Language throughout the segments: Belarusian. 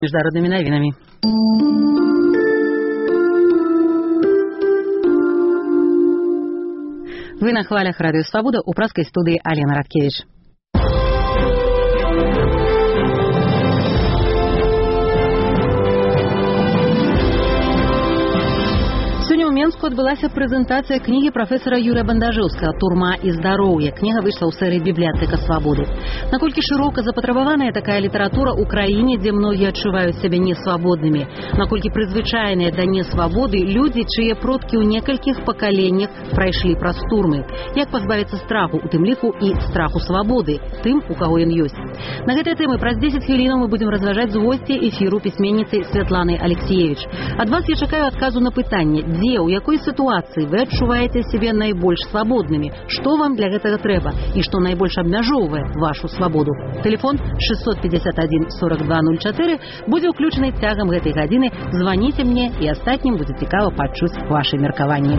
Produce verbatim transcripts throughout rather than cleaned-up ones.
Международными новинами. Вы на хвалях Радио Свобода, у праской студии Алена Радкевич. Менску адбылася прэзентацыя кнігі прафесара Юрыя Бандажэўскага «Турма і здароўе». Кніга выйшла ў серыі «Бібліятэка свабоды». Наколькі шырока запатрабаваная такая літаратура ў краіне, дзе многія адчуваюць сябе несвабоднымі? Наколькі прызвычайныя да несвабоды людзі, чые продкі ў некалькіх пакаленнях прайшлі праз турмы? Як пазбавіцца страху, у тым ліку і страху свабоды, тым, у каго ён ёсць? На гэтыя тэмы праз дзесяць хвілінаў мы будзем разважаць з госцяй эфіру пісьменніцы Святланай Алексеевич. Ад вас я чакаю адказу на пытанне, дзе, у якой сітуацыі вы адчуваеце сябе найбольш свабоднымі, што вам для гэтага трэба і што найбольш абмяжоўвае вашу свабоду. Тэлефон шестьсот пятьдесят один сорок два ноль четыре будзе ўключаны цягам гэтай гадзіны. Званіце мне, і астатнім будзе цікава пачуць вашы меркаванні.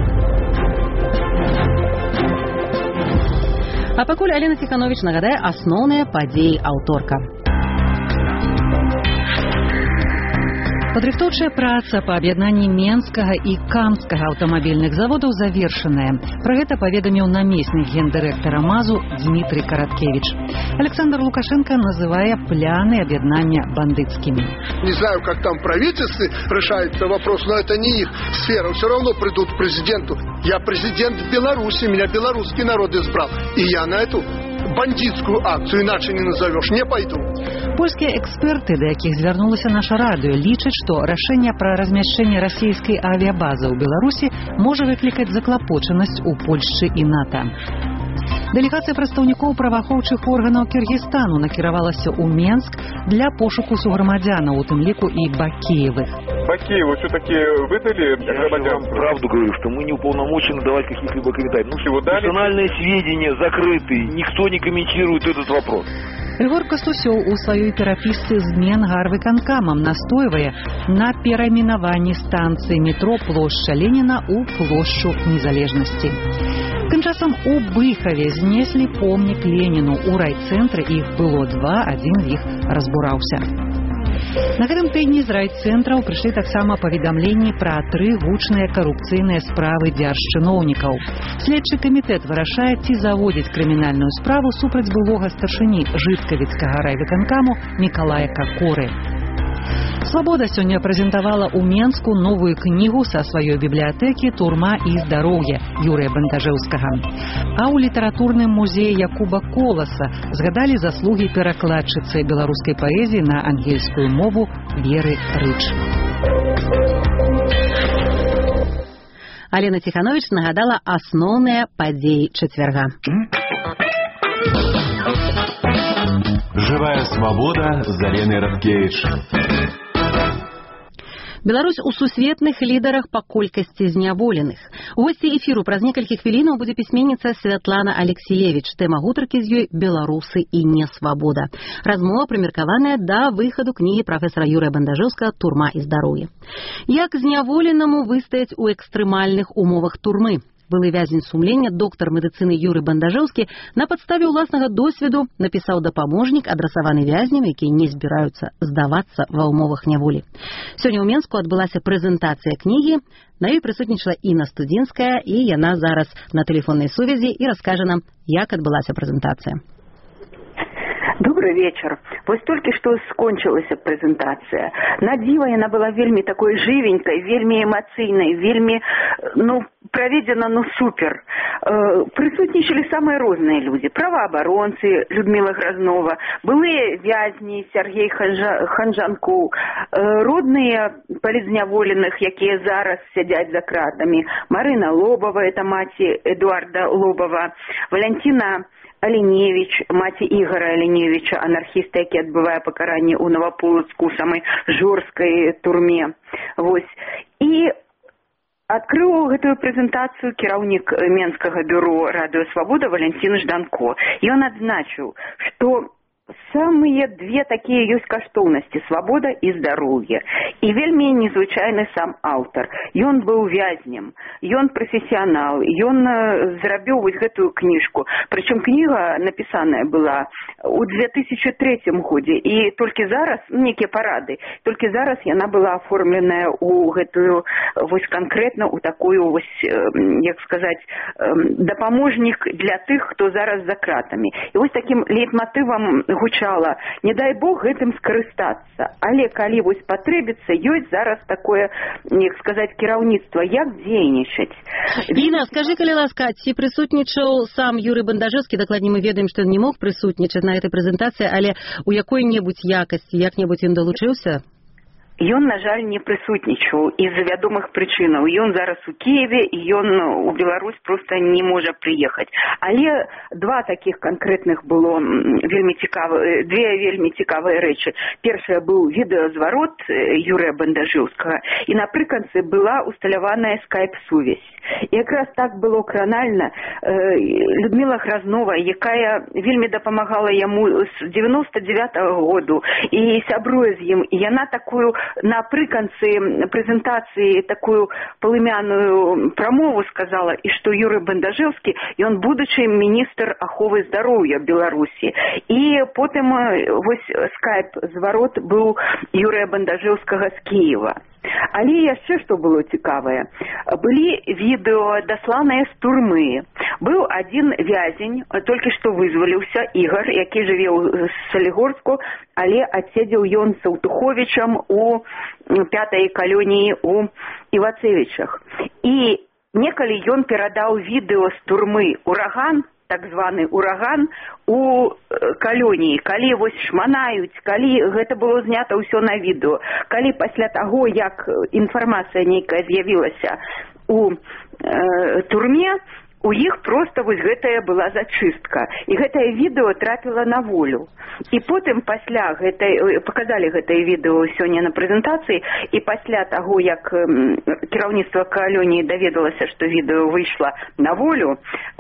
А пакуль Алена Ціхановіч нагадае асноўныя падзеі аўторка. Падрыхтоўчая праца па аб'яднанні Менскага і Камскага аўтамабільных заводаў завершаная. Пра гэта паведаміў намеснік гендырэктара МАЗу Дмітрий Караткевич. Александр Лукашенко называе пляны объединения бандитскими. Не знаю, как там в правительстве решается вопрос, но это не их сфера. Все равно придут к президенту. Я президент Беларуси, меня белорусский народ избрал. И я на эту бандитскую акцию, иначе не назовешь, не пойду. Польскія эксперты, да якіх звярнулася наша радыё, лічаць, што рашэнне пра размяшчэнне расійскай авіябазы ў Беларусі можа выклікаць заклапочанасць у Польшчы і НАТО. Дэлегацыя прадстаўнікоў праваахоўчых органаў Кыргызстану накіравалася ў Менск для пошуку суграмадзянаў, у тым ліку і Бакеевых. Бакееву все-таки выдали громадянство? Я вам правду говорю, что мы не уполномочены давать каких-либо комментариев. Ну, персональные сведения закрыты, никто не комментирует этот вопрос. Рыгор Кастусёў у сваёй перапісцы з Менгарвыканкамам настойвае на перайменаванні станцыі метро плошча Леніна ў плошчу Незалежнасці. Тым часам у Быхаве знеслі помнік Леніну ў райцэнтры, іх было два, адзін з іх разбураўся. На гэтым тыдні з райцэнтраў прыйшлі таксама паведамленні пра тры гучныя карупцыйныя справы дзяржчыноўнікаў. Следчы камітэт вырашае, ці заводзіць крымінальную справу супраць былога старшыні Жыткавіцкага райвыканкаму Мікалая Какоры. Свабода сёння прэзентавала ў Менску новую кнігу са сваёй бібліятэкі «Турма і здароўе» Юрыя Бандажэўскага. А ў літаратурным музеі Якуба Коласа згадалі заслугі перакладчыцы беларускай паэзіі на ангельскую мову Веры Рыч. Алена Ціхановіч нагадала асноўныя падзеі чацвярга. Живая свобода з Аленой Радкевич. Беларусь у сусветных лідарах па колькасці зняволеных. У госці эфіру праз некалькі хвілінаў будзе пісьменніца Святлана Алексеевич. Тэма гутаркі з ёй «Беларусы і несвабода». Размова прымеркаваная да выхаду кнігі прафесара Юрыя Бандажэўскага «Турма і здароўе». Як зняволенаму выстаяць у экстрэмальных умовах турмы? Былы вязень сумлення, доктар медыцыны Юры Бандажэўскі на падставе ўласнага досведу напісаў дапаможнік, адрасаваны вязням, якія не збіраюцца здавацца ва ўмовах няволі. Сёння ў Менску адбылася прэзентацыя кнігі. На ёй прысутнічала Інна Студзінская, і яна зараз на тэлефоннай сувязі і раскажа нам, як адбылася прэзентацыя. Добрый вечер. Вось толькі што скончылася прэзентацыя. На дзіва яна была вельмі такой жывенькай, вельмі эмацыйнай, вельмі, ну, праведзена, ну, супер. Э, прысутнічалі самыя розныя людзі. Праваабаронцы Людмила Грознова, былыя вязні Сергей Ханжа, Ханжанкоў, э, родныя палізняволеных, якія зараз сядзяць за кратамі. Марына Лобова, это маці Эдуарда Лобова, Валентина Аленевич, маці Ігора Аленевича, анархіста, які адбывае пакаранне ў Новаполацку, у самай жорсткай турме. Вось. І адкрыў гэтую прэзентацыю кіраўнік Менскага бюро «Радыё Свабода» Валентин Жданко. І ён адзначыў, што самыя две такія ёсць каштоўнасці: свабода і здароўе. І вельмі незвычайны сам аўтар. Ён быў вязнем, ён прафесіянал, ён зрабіў вось гэтую кніжку. Прычым кніга напісаная была ў две тысячы трэцім годзе, і толькі зараз, некія парады, толькі зараз яна была аформленая ў гэтую вось канкрэтна ў такую вось, як сказаць, дапаможнік для тых, хто зараз за кратамі. І вось такім лейтматывам гучала: не дай Бог гэтым скарыстацца, але калі вось патрэбіцца, ёсць зараз такое, як сказаць, кіраўніцтва, як дзейнічаць. Інна, скажы, калі ласка, ці прысутнічаў сам Юрый Бандажэўскі? Дакладней, мы ведаем, што ён не мог прысутнічаць на гэтай прэзентацыі, але у якой-небудзь якасці, як-небудзь ён далучыўся? Ён, на жаль, не прысутнічаў з-за вядомых прычынаў. Ён зараз у Киеве, і ён у Беларусь проста не можа прыехаць. Але два такіх канкрэтных было вельмі цікавыя, две вельмі цікавыя рэчы. Першая быў відэазварот Юрыя Бандажэўскага, і напрыканцы была усталяваная скайп-сувязь. І якраз так было кранальна. Людмила Хразнова, якая вельмі дапамагала яму з дзевяноста дзевятага году і сябруе з ім, і яна такую напрыканцы прэзентацыі такую палымяную прамову сказала, і што Юрый Бандажэўскі, ён будучы міністр аховы здароўя Беларусі. І потым вось скайп-зварот быў Юрыя Бандажэўскага з Киева. Але яшчэ што было цікавае, былі відэо, дасланыя з турмы. Быў адзін вязень, толькі што вызваліўся, Ігор, які жыве ў Салігорску, але адседзеў ён з Саўтуховічам у пятай калоніі у Івацевічах. І некалі ён перадаў відэо з турмы «Ураган», так званы «Ураган», у калоніі, калі вось шманаюць, калі гэта было знята ўсё на відэо, калі пасля таго, як інфармацыя нейкая з'явілася у э, турме, у іх проста вось гэтая была зачыстка. І гэтае відэо трапіла на волю. І потым пасля гэтай, паказалі гэтае відэо сёння на прэзентацыі, і пасля таго, як кіраўніцтва калоніі даведалася, што відэо выйшла на волю,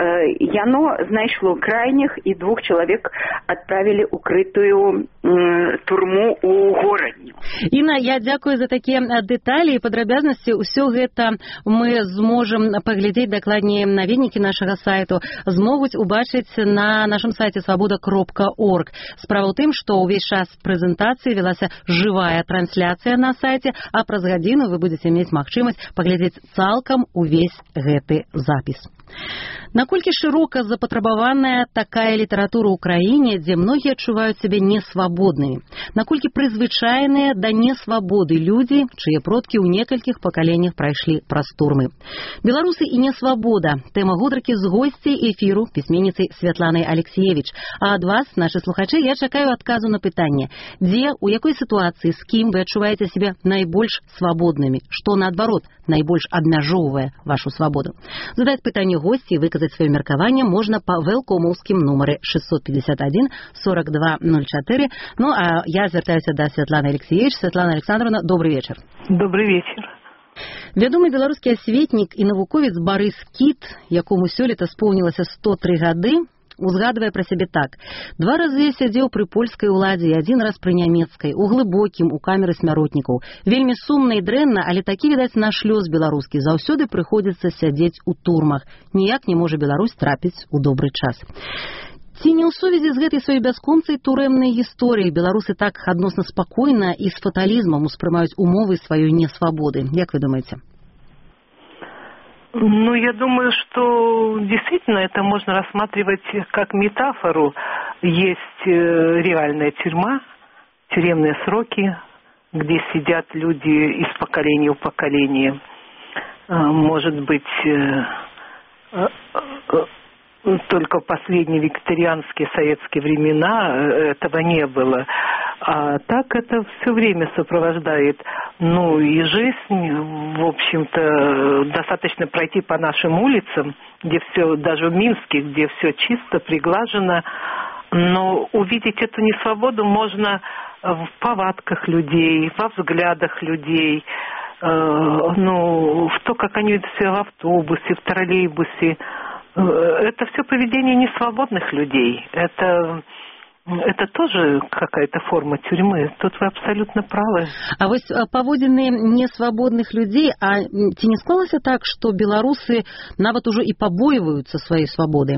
яно знайшло крайніх, і двух чалавек адправілі ў крытую турму ў горадню. Інна, я дзякую за такія дэталі і падрабязнасці. Усё гэта мы зможам паглядзець, дакладней, наведнікі нашага сайту змогуць убачыць на нашым сайце свабода кропка орг. Справа ў тым, што ўвесь час прэзентацыі велася жывая трансляцыя на сайце, а праз гадзіну вы будзеце мець магчымасць паглядзець цалкам увесь гэты запіс. Наколькі шырока запатрабаваная такая літаратура ў краіне, дзе многія адчуваюць сябе несвабоднымі? Наколькі прызвычайныя да несвабоды людзі, чые продкі ў некалькіх пакаленнях прайшлі праз турмы? Беларусы і несвабода. Тэма гутаркі з госцяй эфіру, пісьменніцай Святланай Алексіевіч. А ад вас, нашы слухачы, я чакаю адказу на пытанне: дзе, у якой сітуацыі, з кім вы адчуваеце сябе найбольш свабоднымі? Што, наадварот, найбольш абмяжоўвае вашу свабоду? Задаць пытанне госці і выказаць сваё меркаванне можна па вэлкомаўскім нумары шестьсот пятьдесят один сорок два ноль четыре. Ну, а я звяртаюся да Святланы Алексіевіч. Святлана Александровна, добрый вечар. Добрый вечар. Вядомы беларускі асветнік і навуковец Барыс Кіт, якому сёлета споўнілася сто тры гады, узгадвае пра сябе так: два разы я сядзеў пры польскай уладзе і адзін раз пры нямецкай, у глыбокім, у камеры смяротнікаў. Вельмі сумна і дрэнна, але такі, відаць, наш лёс беларускі. Заўсёды прыходзіцца сядзець у турмах. Ніяк не можа Беларусь трапіць у добры час. Ці не ў сувязі з гэтай сваёй бясконцай турэмнай гісторыяй беларусы так адносна спакойна і з фаталізмам успрымаюць умовы сваёй несвабоды? Як вы думаете? Ну, я думаю, что действительно это можно рассматривать как метафору. Есть реальная тюрьма, тюремные сроки, где сидят люди из поколения в поколение. Может быть, только в последние викторианские советские времена этого не было. А так это все время сопровождает. Ну и жизнь, в общем-то, достаточно пройти по нашим улицам, где все, даже в Минске, где все чисто, приглажено. Но увидеть эту несвободу можно в повадках людей, во взглядах людей, э, ну, в то, как они ведут себя в автобусе, в троллейбусе. Это все поведение несвободных людей. Это это тоже какая-то форма тюрьмы. Тут вы абсолютно правы. А вось паводзіны несвабодных людзей, а ці не склалася так, што беларусы нават ужо і пабойваюцца сваёй свабоды?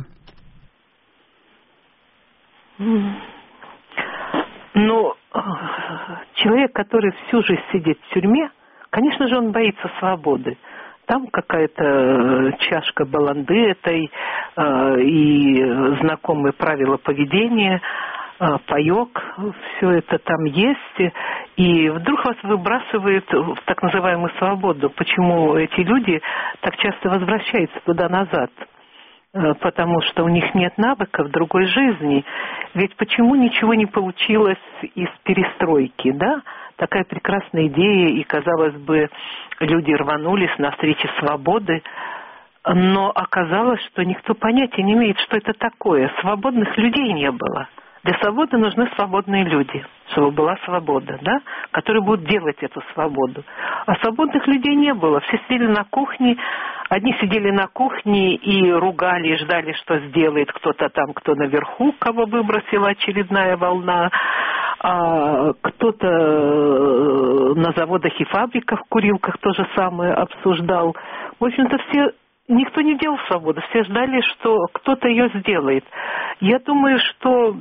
Ну, человек, который всю жизнь сидит в тюрьме, конечно же, он боится свободы. Там какая-то чашка баланды этой э, и знакомые правила поведения, э, паёк, все это там есть. И вдруг вас выбрасывает в так называемую свободу. Почему эти люди так часто возвращаются туда-назад? Потому что у них нет навыков другой жизни. Ведь почему ничего не получилось из перестройки, да? Такая прекрасная идея, и, казалось бы, люди рванулись навстречу свободы, но оказалось, что никто понятия не имеет, что это такое. Свободных людей не было. Для свободы нужны свободные люди, чтобы была свобода, да, которые будут делать эту свободу. А свободных людей не было. Все сидели на кухне, одни сидели на кухне и ругали, и ждали, что сделает кто-то там, кто наверху, кого выбросила очередная волна, а кто-то на заводах и фабриках, в курилках то же самое обсуждал. В общем-то, все... Никто не делал свободу, все ждали, что кто-то ее сделает. Я думаю, что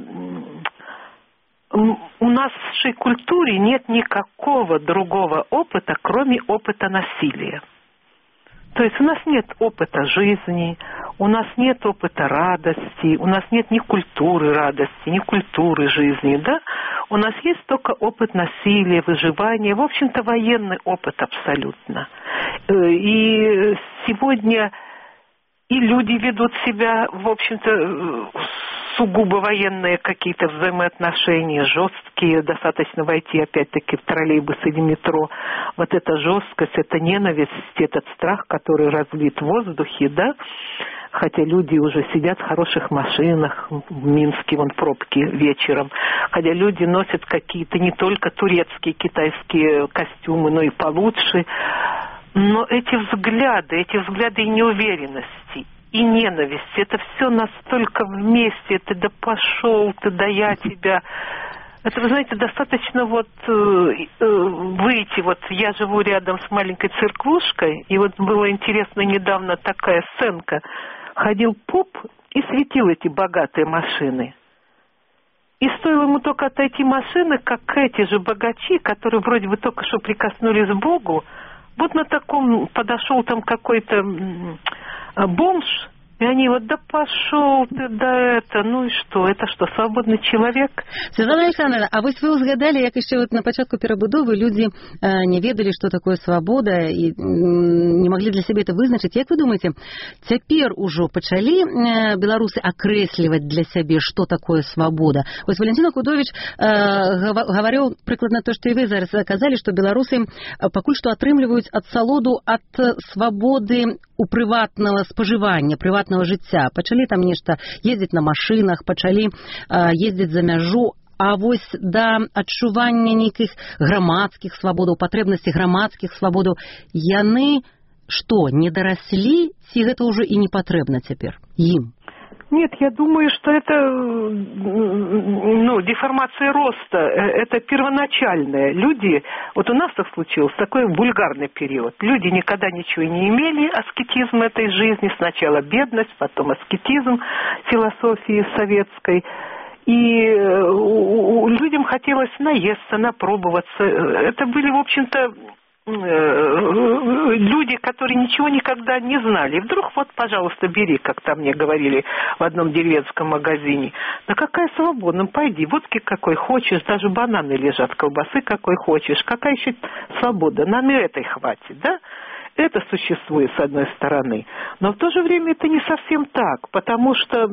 у нас в нашей культуре нет никакого другого опыта, кроме опыта насилия. То есть у нас нет опыта жизни, у нас нет опыта радости, у нас нет ни культуры радости, ни культуры жизни, да? У нас есть только опыт насилия, выживания, в общем-то, военный опыт абсолютно. И сегодня и люди ведут себя, в общем-то, сугубо военные какие-то взаимоотношения, жесткие, достаточно войти опять-таки в троллейбус или метро. Вот эта жесткость, эта ненависть, этот страх, который разлит в воздухе, да, хотя люди уже сидят в хороших машинах, в Минске, вон пробки вечером, хотя люди носят какие-то не только турецкие, китайские костюмы, но и получше. Но эти взгляды, эти взгляды и неуверенности, и ненависть, это все настолько вместе, это да пошел ты, да я тебя. Это, вы знаете, достаточно вот э, э, выйти, вот я живу рядом с маленькой церквушкой, и вот было интересно недавно такая сценка. Ходил поп и светил эти богатые машины. И стоило ему только отойти машины, как эти же богачи, которые вроде бы только что прикоснулись к Богу, вот на таком подошел там какой-то бомж, и они вот, да пошел ты, да это, ну и что, это что, свободный человек? Святлана Александровна, а вось вы узгадали, як еще вот на початку перабудовы люди э, не ведали, что такое свобода, и э, не могли для себя это вызначить. Як вы думаете, цяпер ужо пачалі э, беларусы акрэсліваць для сябе, что такое свобода? Вот Валентин Акудович э, говорил прикладно то, что и вы зараз сказали, что беларусы пакуль что атрымліваюць ад салоду ад свободы у прыватнага спажывання, прыватнага жыцця. Пачалі там нешта ездзіць на машынах, пачалі э, ездзіць за мяжу, а вось да адчування нейкіх грамадскіх свабодаў, патрэбнасці грамадскіх свабодаў, яны што, не дараслі, ці гэта ўжо і не патрэбна цяпер ім? Нет, я думаю, что это ну, деформация роста, это первоначальное. Люди, вот у нас так случилось, такой вульгарный период. Люди никогда ничего не имели, аскетизм этой жизни, сначала бедность, потом аскетизм философии советской. И людям хотелось наесться, напробоваться. Это были, в общем-то, люди, которые ничего никогда не знали. И вдруг вот, пожалуйста, бери, как там мне говорили в одном деревенском магазине. Да какая свобода? Ну, пойди, водки какой хочешь, даже бананы лежат, колбасы какой хочешь. Какая еще свобода? Нам и этой хватит, да? Это существует с одной стороны. Но в то же время это не совсем так, потому что...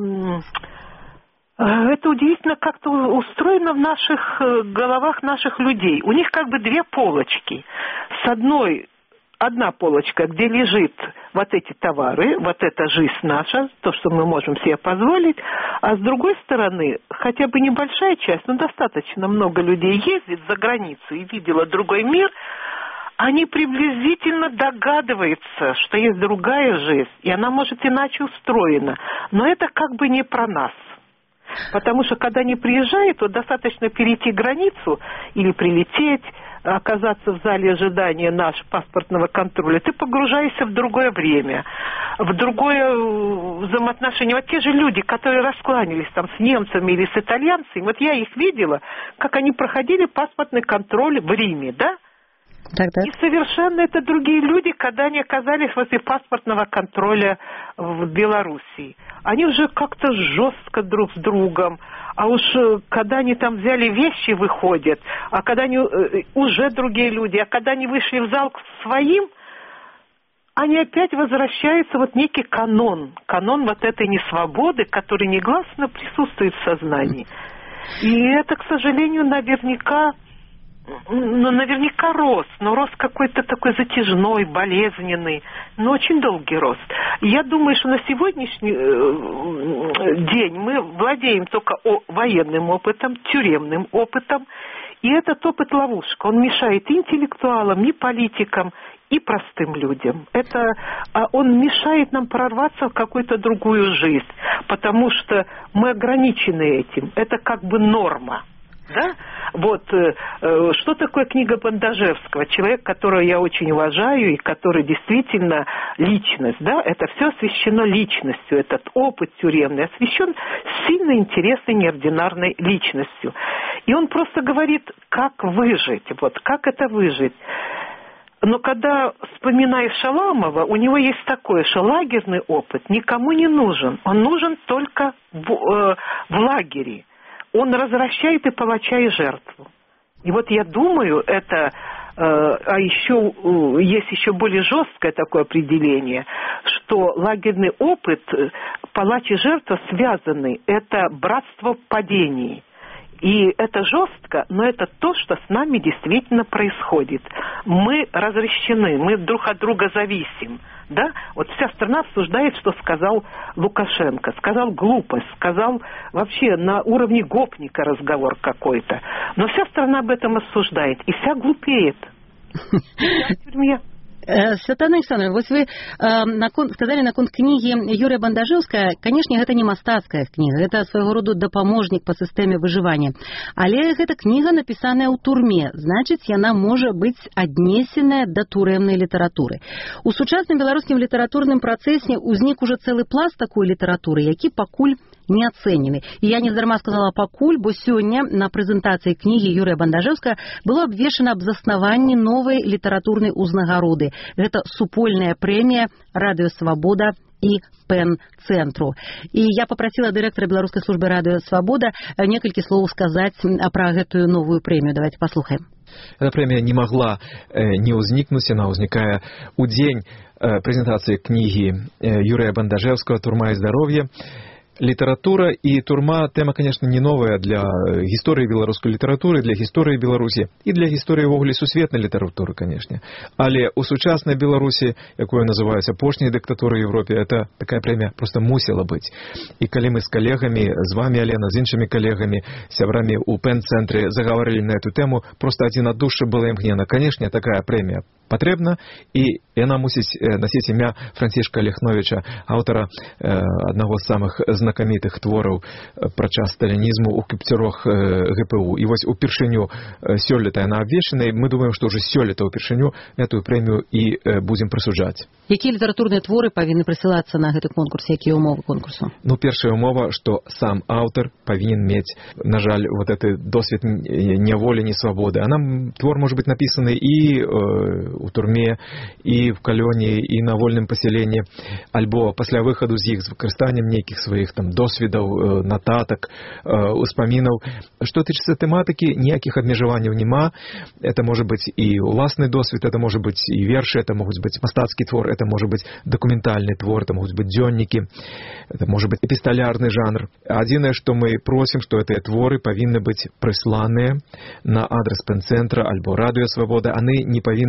Это удивительно как-то устроено в наших головах наших людей. У них как бы две полочки. С одной, одна полочка, где лежит вот эти товары, вот эта жизнь наша, то, что мы можем себе позволить. А с другой стороны, хотя бы небольшая часть, но достаточно много людей ездит за границу и видела другой мир, они приблизительно догадываются, что есть другая жизнь, и она может иначе устроена. Но это как бы не про нас. Потому что, когда они приезжают, то достаточно перейти границу или прилететь, оказаться в зале ожидания нашего паспортного контроля, ты погружаешься в другое время, в другое взаимоотношение. Вот те же люди, которые раскланялись там с немцами или с итальянцами, вот я их видела, как они проходили паспортный контроль в Риме, да? Так, так. И совершенно это другие люди, когда они оказались возле паспортного контроля в Белоруссии. Они уже как-то жестко друг с другом. А уж когда они там взяли вещи, выходят, а когда они уже другие люди, а когда они вышли в зал к своим, они опять возвращаются вот некий канон. Канон вот этой несвободы, который негласно присутствует в сознании. И это, к сожалению, наверняка... Ну, наверняка рост, но рост какой-то такой затяжной, болезненный, но очень долгий рост. Я думаю, что на сегодняшний день мы владеем только военным опытом, тюремным опытом, и этот опыт ловушка. Он мешает и интеллектуалам, и политикам, и простым людям. Это, он мешает нам прорваться в какую-то другую жизнь, потому что мы ограничены этим. Это как бы норма. Да? Вот, э, что такое книга Бандажевского? Человек, которого я очень уважаю и который действительно личность, да? Это все освещено личностью, этот опыт тюремный освещен сильно интересной, неординарной личностью. И он просто говорит, как выжить, вот, как это выжить. Но когда вспоминаешь Шаламова, у него есть такое, что лагерный опыт никому не нужен. Он нужен только в, э, в лагере. Он развращает и палача, и жертву. И вот я думаю, это, э, а еще э, есть еще более жесткое такое определение, что лагерный опыт, палач и жертва связаны, это братство в падении. И это жестко, но это то, что с нами действительно происходит. Мы разращены, мы друг от друга зависим. Да? Вот вся страна обсуждает, что сказал Лукашенко. Сказал глупость, сказал вообще на уровне гопника разговор какой-то. Но вся страна об этом обсуждает, и вся глупеет. Вся в тюрьме. Святлана Александровна, вось вы э, након, сказали наконт кнігі Юрія Бандажэўскага, канешне, гэта не мастацкая кніга, гэта свайго роду дапаможнік па сістэме выжывання. Але гэта кніга напісаная ў турме, значыць, яна можа быць аднесеная да турэмнай літаратуры. У сучасным беларускім літаратурным працэсе ўзнік ужо цэлы пласт такой літаратуры, які пакуль не ацэнены. І я нездарма сказала пакуль, бо сёння на прэзентацыі кнігі Юрыя Бандажэўскага было абвешчана аб заснаванні новай літаратурнай узнагароды. Гэта супольная прэмія «Радыё Свабода» и Пен-центру. И я попросила директора Белорусской службы «Радио Свобода» некалькі слов сказать про эту новую премию. Давайте послушаем. Эта премия не могла э, не возникнуть, она возникая у день э, презентации книги э, Юрия Бандажэўскага «Турма и здоровье». Литература и турма – тема, конечно, не новая для истории белорусской литературы, для истории Беларуси и для истории вогуле сусветной литературы, конечно. Але у сучасной Беларуси, якою называется апошняй диктатурой в Европе, это такая премия просто мусила быть. И когда мы с коллегами, с вами, Алена, с іншими коллегами, сябрами у Пен-центре заговорили на эту тему, просто один от души было имкнено. Конечно, такая премия потребна, и она мусить носить имя Францішка Лехновича, автора э, одного из самых знакомитых творов про час сталинизму у кіпцюрох э, ГПУ. И вот упершиню э, сёлета она обвешена, и мы думаем, что уже сёлета упершиню эту премию и э, будем присужать. Какие литературные творы повинны присылаться на этот конкурс? Какие умовы конкурсу? Ну, первая умова, что сам автор повинен иметь, на жаль, вот этот досвід неволи, не свободы. Она, твор может быть написанный и э, у турме, и в калёне, и на вольном поселении, альбо после выхода из их с выкористанием неких своих там досвідов, э, нотаток, э, успоминов. Что тычется тематики, никаких обмежеваний нема. Это может быть и властный досвід, это может быть и верши, это может быть мастацкий твор, это может быть документальный твор, это могут быть дзённики, это может быть эпистолярный жанр. Одиное, что мы просим, что эти творы повинны быть присланные на адрес Пен-центра альбо Радио Свобода, они не повинны быть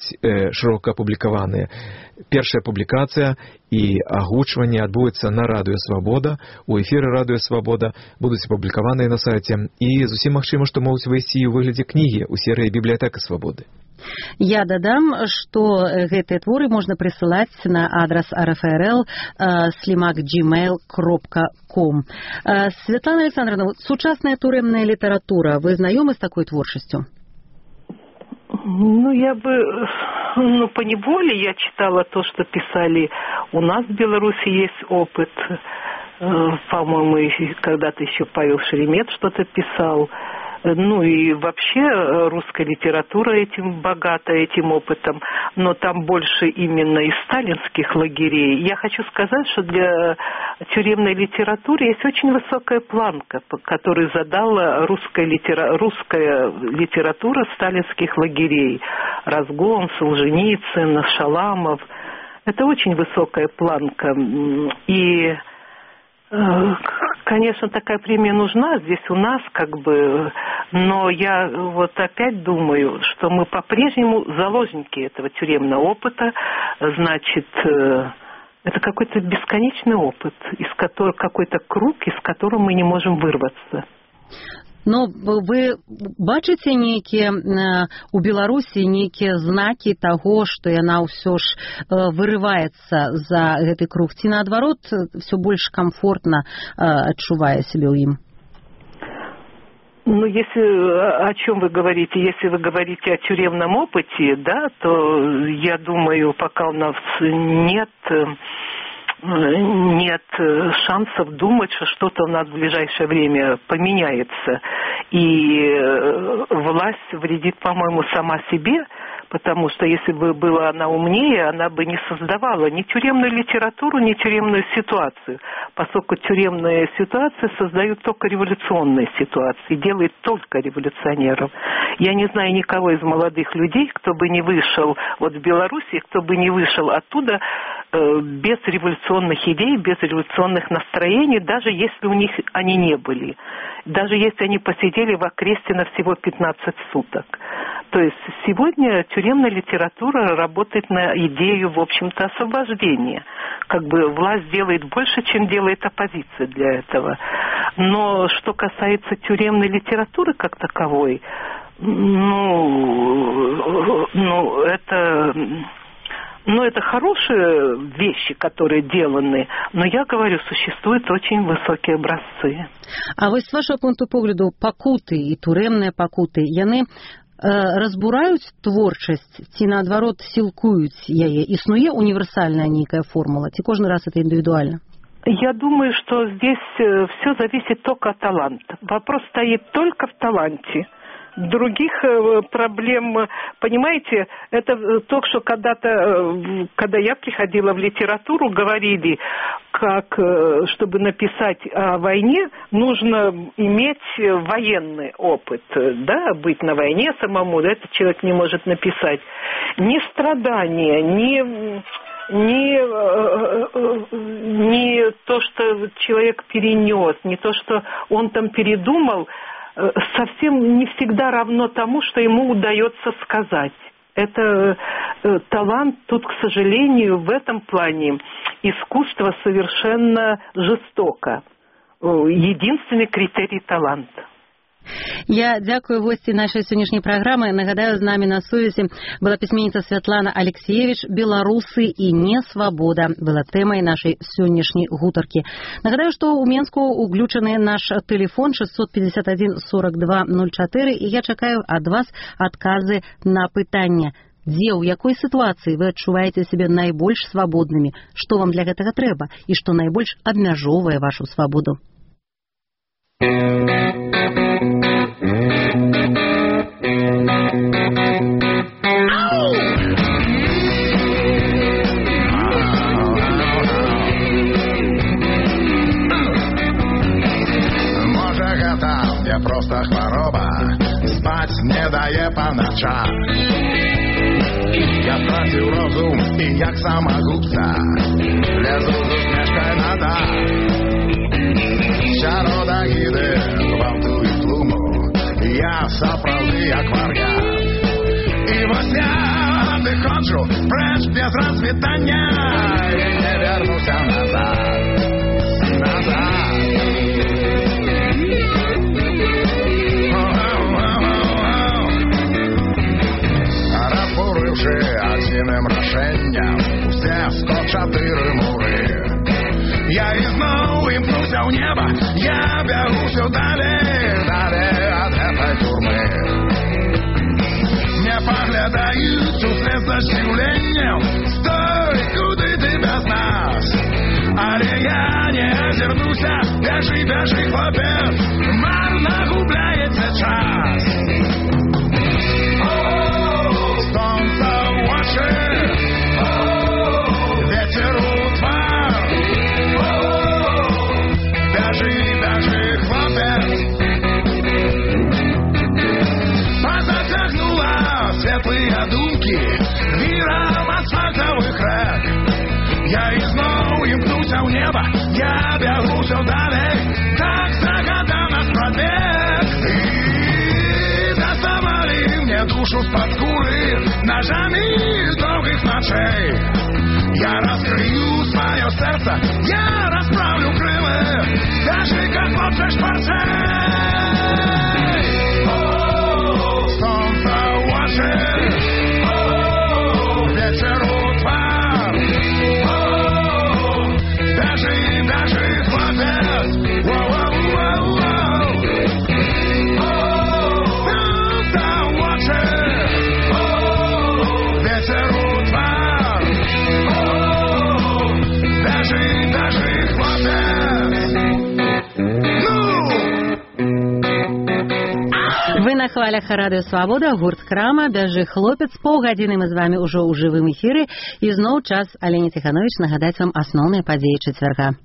будуць шырока апублікаваныя. Першая публікацыя і агучванне адбудзецца на радыё Свабода, у эфіры радыё Свабода, будуць апублікаваныя на сайце, і зусім магчыма, што могуць выйсці ў выглядзе кнігі ў серыі «Бібліятэка Свабоды». Я дадам, што гэтыя творы можна прысылаць на адрас эр эф эр эл слімак джимейл кропка ком. Светлана Александровна, сучасная турэмная літаратура, вы знаёмы з такой творчасцю? Ну, я бы, ну, поневоле я читала то, что писали у нас в Беларуси, есть опыт. По-моему, когда-то еще Павел Шеремет что-то писал. Ну и вообще русская литература этим богата, этим опытом, но там больше именно из сталинских лагерей. Я хочу сказать, что для тюремной литературы есть очень высокая планка, которую задала русская, литера... русская литература сталинских лагерей. Разгон, Солженицын, Шаламов. Это очень высокая планка. И... Конечно, такая премия нужна здесь у нас, как бы, но я вот опять думаю, что мы по-прежнему заложники этого тюремного опыта, значит, это какой-то бесконечный опыт, из которого какой-то круг, из которого мы не можем вырваться. Но вы бачыце нейкія у Беларусі нейкія знакі таго, што яна ўсё ж вырываецца за гэты круг, ці наадварот все больш комфортна адчувае сябе ў ім? Ну, если о чем вы говорите, если вы говорите о тюремном опыте, да, то я думаю, пока у нас нет нет шансов думать, что что-то у нас в ближайшее время поменяется. И власть вредит, по-моему, сама себе, потому что если бы была она умнее, она бы не создавала ни тюремную литературу, ни тюремную ситуацию, поскольку тюремные ситуации создают только революционные ситуации, делают только революционеров. Я не знаю никого из молодых людей, кто бы не вышел вот в Беларуси, кто бы не вышел оттуда э, без революционных идей, без революционных настроений, даже если у них они не были. Даже если они посидели в окресте на всего пятнадцать суток. То есть сегодня тюремная литература работает на идею, в общем-то, освобождения. Как бы власть делает больше, чем делает оппозиция для этого. Но что касается тюремной литературы как таковой, ну, ну это... Ну, это хорошие вещи, которые деланы, но я говорю, существуют очень высокие образцы. А вось, с вашего пункту погляду, пакуты и турэмныя пакуты, яны э, разбураюць творчасць ці, наадварот, сілкуюць яе? Існуе універсальная нейкая формула, ці кожны раз это индивидуально? Я думаю, что здесь все зависит только от таланта. Вопрос стоит только в таланте. Других проблем, понимаете, это то, что когда-то, когда я приходила в литературу, говорили, как, чтобы написать о войне, нужно иметь военный опыт, да, быть на войне самому, да, этот человек не может написать. Ни страдания, ни... Не, не то, что человек перенес, не то, что он там передумал, совсем не всегда равно тому, что ему удается сказать. Это э, талант, тут, к сожалению, в этом плане искусство совершенно жестоко. Единственный критерий таланта. Я дзякую госці нашай сённяшняй праграмы. Нагадаю, з намі на сувязі была пісьменніца Святлана Алексеевич. «Беларусы і не свабода» была тэмай нашай сённяшняй гутаркі. Нагадаю, што ў Менску уключаны наш тэлефон шестьсот пятьдесят один сорок два ноль четыре, і я чакаю ад вас адказы на пытанне. Дзе, у якой сітуацыі вы адчуваеце сябе найбольш свабоднымі? Што вам для гэтага трэба? І што найбольш абмяжоўвае вашу свабоду? Я просто хвороба, спать не дає по ночам. Я втратив розум і як самогубця лезу з усмішкою на дах. Чарода гиде, гвалтують тлуму, я сапраўды як вар'ят. І во снах уходжу прочь без развитания и не вернусь назад, назад. Разбуривши одним рішенням все сто чотири мури, я і знов імкнуся в небо, я бегу все далі, далі від этой тюрми. Не поглядают вслед за щемлением, стой, куди ти без нас. Але я не озернуся, бежи, бежи, хлопец, марно губляється час. Солнце в очі, ветер у твар, бежи, бежи, хлопец. Позатягнула светлые думки виром асфальтовых рэк. Я и снова имкнуся в небо, я бегу все далее, так загадал нас пробег. И доставали мне душу с-под шкуры ножами долгих ночей. Я раскрою свое сердце, я расправлю крылья, даже как лучше шпарцей. Солнце в очи, ветер у твар, бежи, бежи, хлопец. Солнце в очи, ветер у твар, бежи, бежи, хлопец. Вы на хвалях Радыё Свабода, гурт Крама, бяжы хлопец. Паўгадзіны мы з вами ўжо ў жывым эфіры. І зноў час, Алена Тиханович, нагадаць вам асноўныя падзеі чацвярга.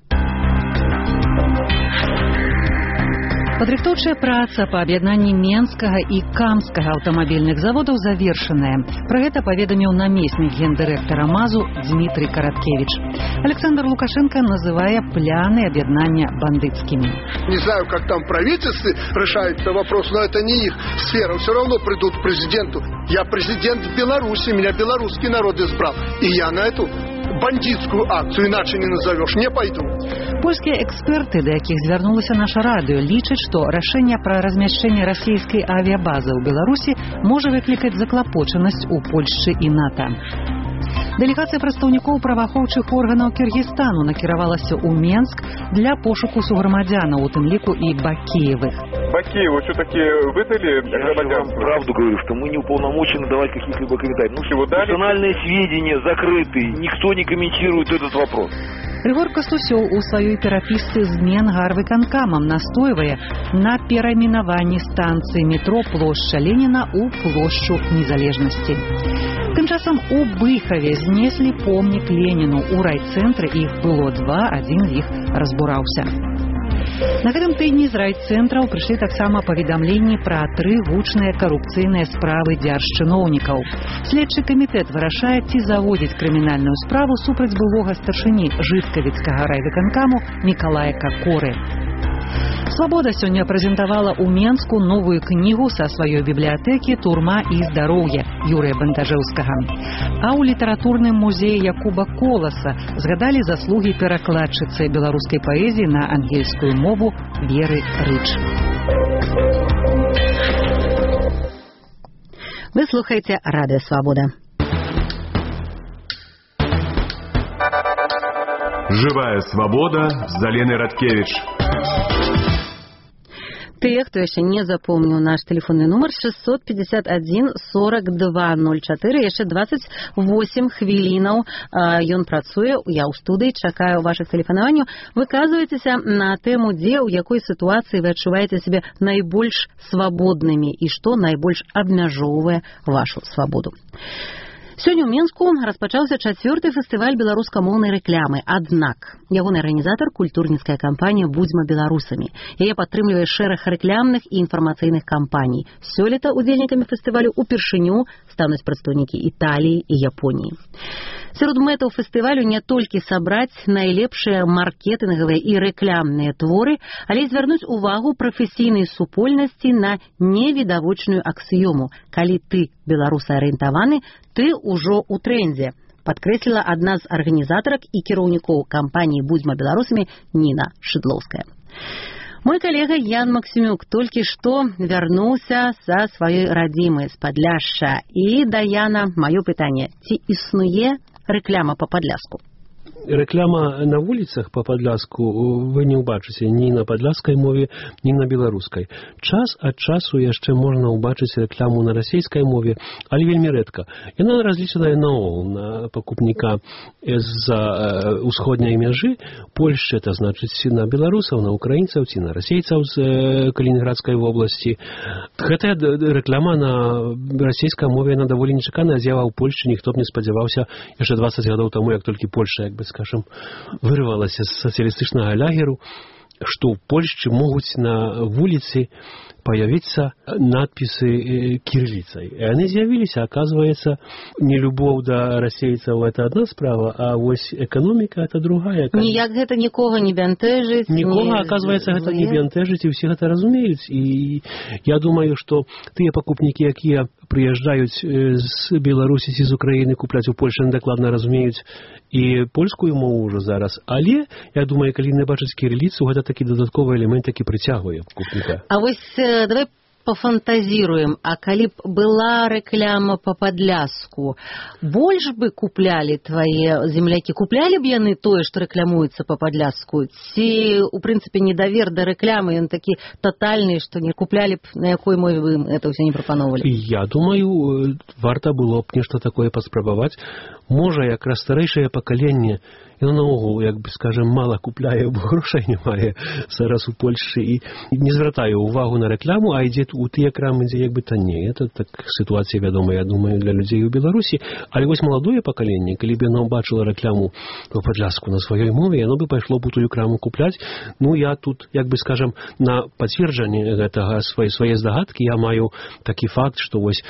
Падрыхтоўчая праца па аб'яднанні Менскага і Камскага аўтамабільных заводаў завершаная. Пра гэта паведаміў намеснік гендырэктара МАЗу Дмітрый Караткевич. Александр Лукашенко называе пляны объединения бандитскими. Не знаю, как там в правительстве решается вопрос, но это не их сфера. Все равно придут к президенту. Я президент Беларуси, меня белорусский народ избрал. И я на эту бандитскую акцию, иначе не назовешь, не пойду. Польскія эксперты, да якіх звярнулася наша радыё, лічаць, што рашэнне пра размяшчэнне расійскай авіябазы ў Беларусі можа выклікаць заклапочанасць у Польшчы і НАТО. Дэлегацыя прадстаўнікоў праваахоўчых органаў Кыргызстану накіравалася ў Менск для пошуку суграмадзянаў, у тым ліку і Бакеевых. Бакееву все-таки выдали громадянство? Я правду говорю, что мы не уполномочены давать каких-либо комментариев. Ну, чего дали? Персональные сведения закрыты, никто не комментирует этот вопрос. Рыгор Кастусёў у сваёй перапісцы з Менгарвыканкамам настойвае на перайменаванні станцыі метро плошча Леніна ў плошчу Незалежнасці. Тым часам у Быхаве знеслі помнік Леніну ў райцэнтры, іх было два, адзін з іх разбураўся. На гэтым тыдні з райцэнтраў прыйшлі таксама паведамленні пра тры гучныя карупцыйныя справы дзяржчыноўнікаў. Следчы камітэт вырашае, ці заводзіць крымінальную справу супраць былога старшыні Жыткавіцкага райвыканкаму Мікалая Какоры. Свабода сёння прэзентавала ў Менску новую кнігу са сваёй бібліятэкі «Турма і здароўе» Юрыя Бандажэўскага. А ў літаратурным музеі Якуба Коласа згадалі заслугі перакладчыцы беларускай паэзіі на ангельскую мову Веры Рыч. Вы слухаеце Радыё Свабода. Живая свобода з Аленой Радкевич. Тыя, хто яшчэ не запомніў наш тэлефонны нумар шестьсот пятьдесят один сорок два ноль четыре, яшчэ двадцать восемь хвілінаў ён працуе, я ў студыі чакаю вашых тэлефанаванняў. Выказвайцеся на тэму, дзе, ў якой сітуацыі вы адчуваеце сябе найбольш свабоднымі і што найбольш абмяжоўвае вашу свабоду. Сёння ў Менску распачаўся чацвёрты фестываль беларускамоўнай рэклямы. Аднак ягоны арганізатар культурніцкая кампанія «Будзьма беларусамі». Яе падтрымлівае шэраг рэклямных і інфармацыйных кампаній. Сёлета удзельнікамі фестывалю упершыню стануць прадстаўнікі Італіі і Японіі. Сярод мэтаў фестывалю не толькі сабраць найлепшыя маркетынгавыя і рэкламныя творы, але і звярнуць увагу прафесійнай супольнасці на невідавочную аксіёму. Калі ты беларусаарыентаваны, ты ўжо ў трэндзе, падкрэсліла адна з арганізатарак і кіраўнікоў кампаніі «Будзьма беларусамі» Ніна Шыдлоўская. Мой калега Ян Максімюк толькі што вярнуўся са сваёй радзімы з Падляшша. І да Яна маё пытанне: ці існуе рэклама па Падляску? Рэклама на вуліцах па Падляску вы не ўбачыце ні на падляскай мове, ні на беларускай. Час ад часу яшчэ можна ўбачыць рэкламу на расійскай мове, але вельмі рэдка. Яна разлічаная наогул на пакупніка з-за ўсходняй мяжы. Польшча, это значыць на беларусаў, на украінцаў ці на расейцаў з Калінінградскай вобласці. Гэтая рэклама на расійскай мове, яна даволі нечаканая з'ява ў Польшчы. Ніхто б не спадзяваўся яшчэ дваццаць гадоў таму, як толькі Польша, як бы скажем, вырвалася з сацыялістычнага лагеру, што ў Польшчы могуць на вуліцы появиться надписы кириллицей. И они з'явились, оказывается, не любовь до расейцев это одна справа, а вось экономика это другая. Ніяк гэта нікога не бянтэжыць. Нікога, оказывается, гэта не бянтэжыць, і ўсе гэта разумеюць. І я думаю, што тыя пакупнікі, якія прыязджаюць з Беларусі ці з Украіны купляць у Польшы, дакладна разумеюць і польскую мову ўжо зараз. Але, я думаю, калі не бачаць кірыліцу, гэта такі дадатковы элемент, які прыцягвае пакупніка. А вось давай пофантазируем, а калі б была рэкляма по Падляску, больш бы куплялі твае землякі, куплялі б яны тое, што рэклямуецца по Падляску? Ці, у прынцыпе, недавер да рэклямы, ён такі тотальны, што не куплялі б, на якой мове вы это ўсё не прапановвалі? Я думаю, варта было б нешта такое паспрабаваць. Можа, якраз старэйшае пакаленне, яно наогул, як бы, скажем, мала купляе, бо грошай немає зараз у Польшчы, і не звяртае увагу на рэкляму, а ідзе у тыя крамы, дзе як бы танней. Это так сітуацыя вядома, я думаю, для людзей у Беларусі. Але вось маладое пакаленне, калі б яно бачыла рэкляму по Падляску на сваёй мове, яно бы пайшло б у тую краму купляць. Ну, я тут, як бы, скажем, на пацверджанне гэтага свае, свае здагадкі я маю такі факт, што вось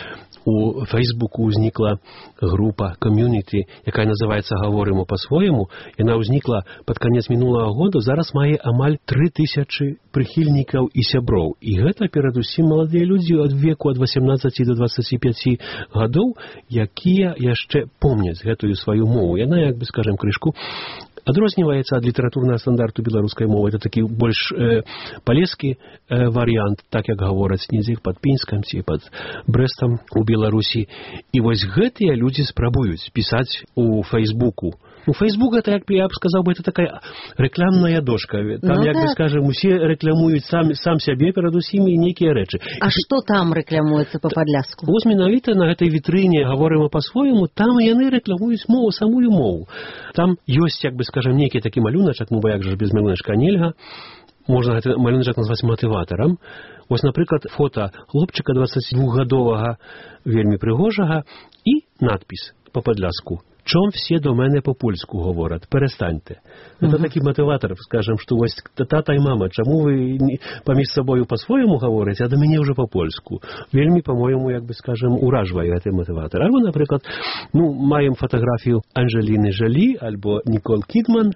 у Фейсбуку ўзнікла група, комьюнити, якая называецца «Гаворимо по-своему». Яна ўзнікла пад канец мінулага года, зараз мае амаль тры тысячы прыхільнікаў і сяброў. І гэта перадусім маладыя людзі ад веку ад восемнадцаці до дваццаці пяці гадоў, якія яшчэ помняць гэтую сваю мову. Яна, як бы, скажем, крышку адрозніваецца ад літаратурнага стандарту беларускай мовы. Это такі больш э, палескі э, варыянт, так як гавораць недзе пад Пінскам ці пад Брэстам у Беларусі. І вось гэтыя людзі спрабуюць пісаць у Фейсбуку. Ну, Фейсбук, это, як я б сказаў бы, это такая рэклямная дошка. Там, ну, як так. бы скажем, усе рэклямуюць сам, сам сябе перад усімі нейкія рэчы. А што там рэклямуецца па Падляску? Вось менавіта на гэтай вітрыне «Гаворимо по-своему», там яны рэклямуюць мову, самую мову. Там ёсць, як бы скажем, нейкі такі малюначак, ну, бо як жа без малюначка нельга. Можна гэты малюначак назваць матыватарам. Вось, напрыклад, фота хлопчыка дваццацідвухгадовага, вельмі прыгожага, і надпіс па Падляску. Чом все до мене по-польску говорять? Перестаньте. Это uh-huh. такий мотиватор, скажем, що ось тата і мама, чому ви поміж собою по-своєму говорите, а до мене вже по-польску? Вельми, по-моєму, як би, скажем, уражває цей мотиватор. Або, наприклад, ну, маємо фотографію Анджеліни Жолі, або Ніколь Кідман,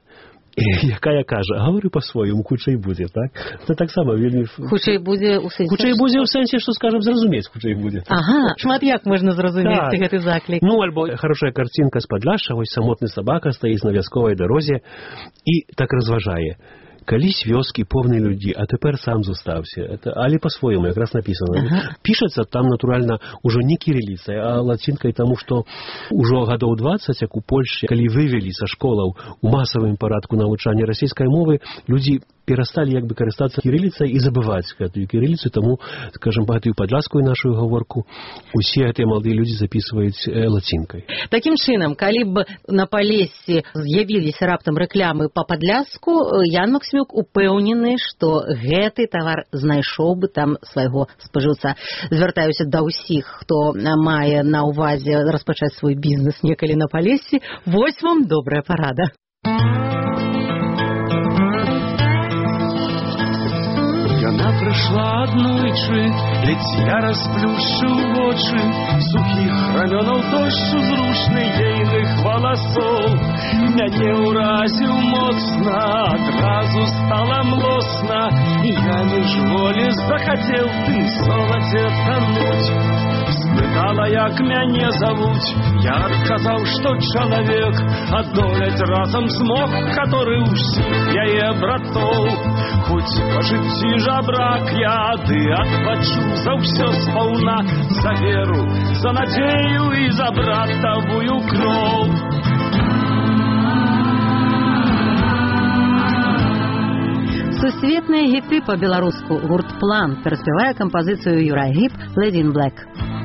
якая каже, говорю по-своєму, хутчэй будзе, так? Це так само вельми... Хутчэй будзе у сэнсе... Хутчэй будзе ў сэнсе, што, скажем, зразумець хутчэй будзе. Ага, шмат як можна зразумець так. гэты заклік. Ну, альбо хорошая картинка з Падляшша, вось самотны сабака стаіць на вясковай дарозе і так разважае. Калісь вёскі поўны людзі, а тепер сам застаўся. Это, але по-своему якраз написано. Ага. Пішацца там, натуральна, ужо не кірыліцай, а лацінкай, таму што ўжо гадоў дваццаць, як у Польшчы, калі вывелі са школаў у масавым парадку навучання расійскай мовы, людзі перасталі як бы карыстацца кірыліцай і забываць гэтую кірыліцу, таму, скажем, гэтую падляскую нашу гаворку усе гэтыя маладыя людзі запісваюць э, лацінкай. Такім чынам, калі б на Палессі з'явіліся раптам рэклямы па Падляску, Ян Максімюк упэўнены, што гэты тавар знайшоў бы там свайго спажыўца. Звяртаюся да ўсіх, хто мае на ўвазе распачаць свой бізнес некалі на Палессі. Вось вам добрая парада. Яна прыйшла аднойчы, ледзь я расплюшчыў вочы, сухіх рамёнаў дождж зручны ейных валасоў. Мяне ўразіў моцна, адразу стала млосна, і я міжволі захацеў тым золаце тануць. Спытала, як мяне завуць, я адказаў, што чалавек, адолець разам змог, каторы ўсіх яе братоў. Хоць па жыцці жабрак я, ды адплачу за ўсё спаўна, за веру, за надзею і за братавую кроў. Сусветныя гіты па-беларуску. Гурт «План» пераспявае кампазіцыю Юрай Гіп «Lady in Black».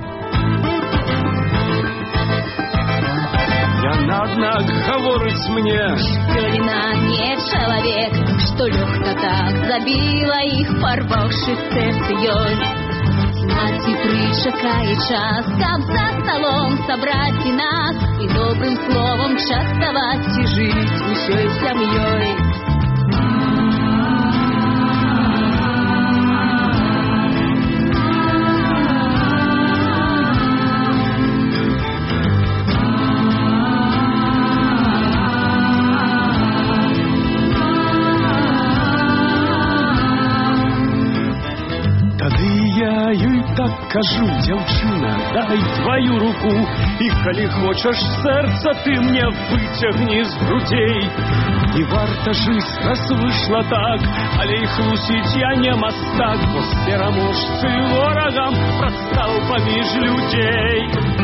Яна, аднак, гаворыць мне, што віна не чалавек, што лёгка так забіла іх, парваўшы сэрцы ёй. Маці прычакае час, каб за сталом сабраць і нас, і добрым словам частаваць і жыць усёй сям'ёй. Так кажу, дзяўчына, дай твою руку, і калі хочаш сэрца, ты мне выцягні з грудзей. Не варта жыць, раз выйшла так, але і хлусіць я не мастак, бо з пераможцы ворагам прадстаў паміж людзей.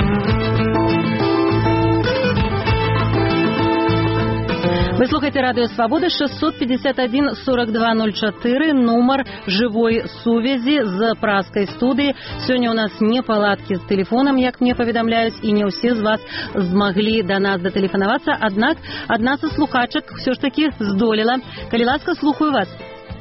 Вы слухаете радио «Свобода», шестьсот пятьдесят один сорок два ноль четыре, нумар живой сувязі з праскай студыі. Сёння у нас не паладкі з тэлефонам, як мне паведамляюць, і не ўсе з вас змаглі да нас датэлефанавацца, аднак адна са слухачак ўсё ж такі здолела. Калі ласка, слухаю вас.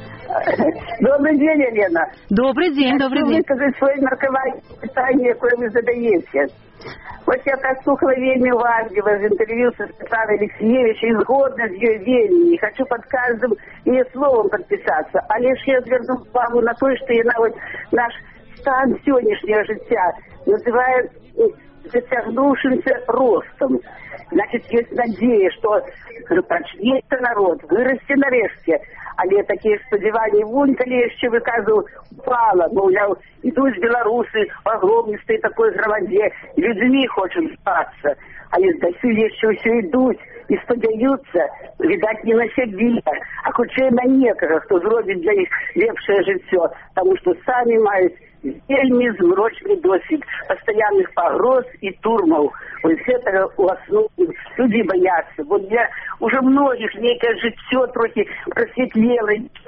Добрый день, Елена. Добрый день, добрый день. Хочу высказать свое мерковое питание, которое вы задаете. Вот я прослухала вельмі уважліва з інтэрв'ю са Светланай Алексеевич і згодна з ёй вельмі. І хочу под каждым ее словом подписаться. Але ж я зверну увагу на то, что яна вот наш стан сённяшняга жыцця называе зацягнуўшымся ростом. Значит, есть надея, что прачнецца народ, вырасце нарэшце. Але такія спадзяванні вунь, калі яшчэ выказваў, упала, маўляў, ідуць беларусы в агромністай такой грамадзе, людзьмі хочуць спацца. Але дасюль яшчэ ўсё ідуць і спадзяюцца, відаць, не на сябе, а хутчэй на некага, хто зробіць для іх лепшае жыццё, таму што самі маюць вельмі змрочны досвід пастаянных пагроз і турмаў. Вось гэтага у асноўным людзі баяцца. Бо для уже многіх нейкае жыццё трохі прасветлела,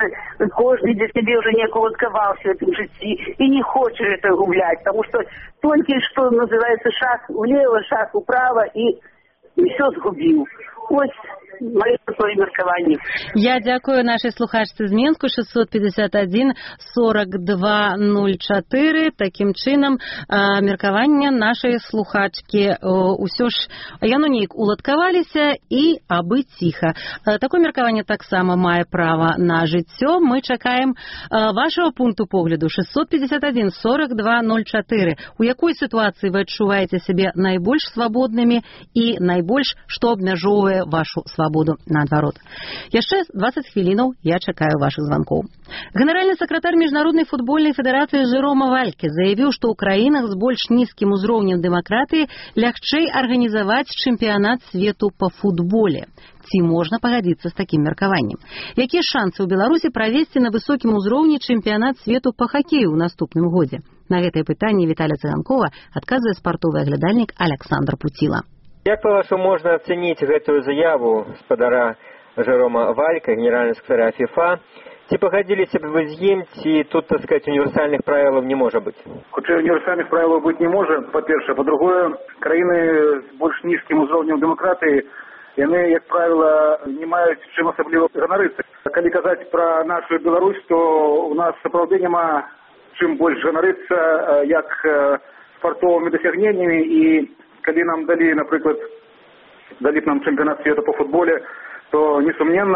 кожны для сябе уже неяк уладкаваўся ў гэтым жыцці і не хоча гэта губляць, таму што толькі што называецца шаг влево, шаг управа і ўсё згубіў. Ось моє такое меркаванне. Я дзякую нашай слухачцы з Менску шестьсот пятьдесят один сорок два ноль четыре. Такім чынам меркавання нашай слухачкі ўсё ж яно неяк уладкаваліся і абы ціха. Такое меркаванне таксама мае права на жыццё. Мы чакаем вашего пункту погляду шестьсот пятьдесят один сорок два ноль четыре. У якой сітуацыі вы адчуваеце сябе найбольш свабоднымі і найбольш, што абмяжоўвае вашу свабоду? Наадварот. Яшчэ двадцать хвілінаў я чакаю вашых званкоў. Генеральны сакратар Міжнароднай футбольнай федэрацыі Жерома Вальке заявіў, што ў краінах з больш нізкім узроўнем дэмакратыі лягчэй арганізаваць чэмпіянат свету па футболе. Ці можна пагадзіцца з такім меркаваннем? Якія шансы ў Беларусі правесці на высокім узроўні чэмпіянат свету па хакею ў наступным годзе? На гэтае пытанне Віталя Цыганкова адказвае спартовы аглядальнік Александр Пуціла. Як, па-вашаму, можна ацаніць гэтую заяву спадара Жерома Валька, генерального секретаря ФИФА? Ці пагадзіліся б вы з ім, ці тут, так сказать, універсальных правілаў не можа быць? Хутчэй універсальных правілаў быць не можа, па-першае. Па-другое, краіны з больш нізкім узроўнем дэмакратыі, яны, як правіла, не маюць чым асабліва ганарыцца. Калі казаць пра нашу Беларусь, то у нас сапраўды няма чым больш ганарыцца, як спартовымі дасягненнямі, і калі нам далі, напрыклад, далі б нам чэмпіянат свету по футболе, то, несумненна,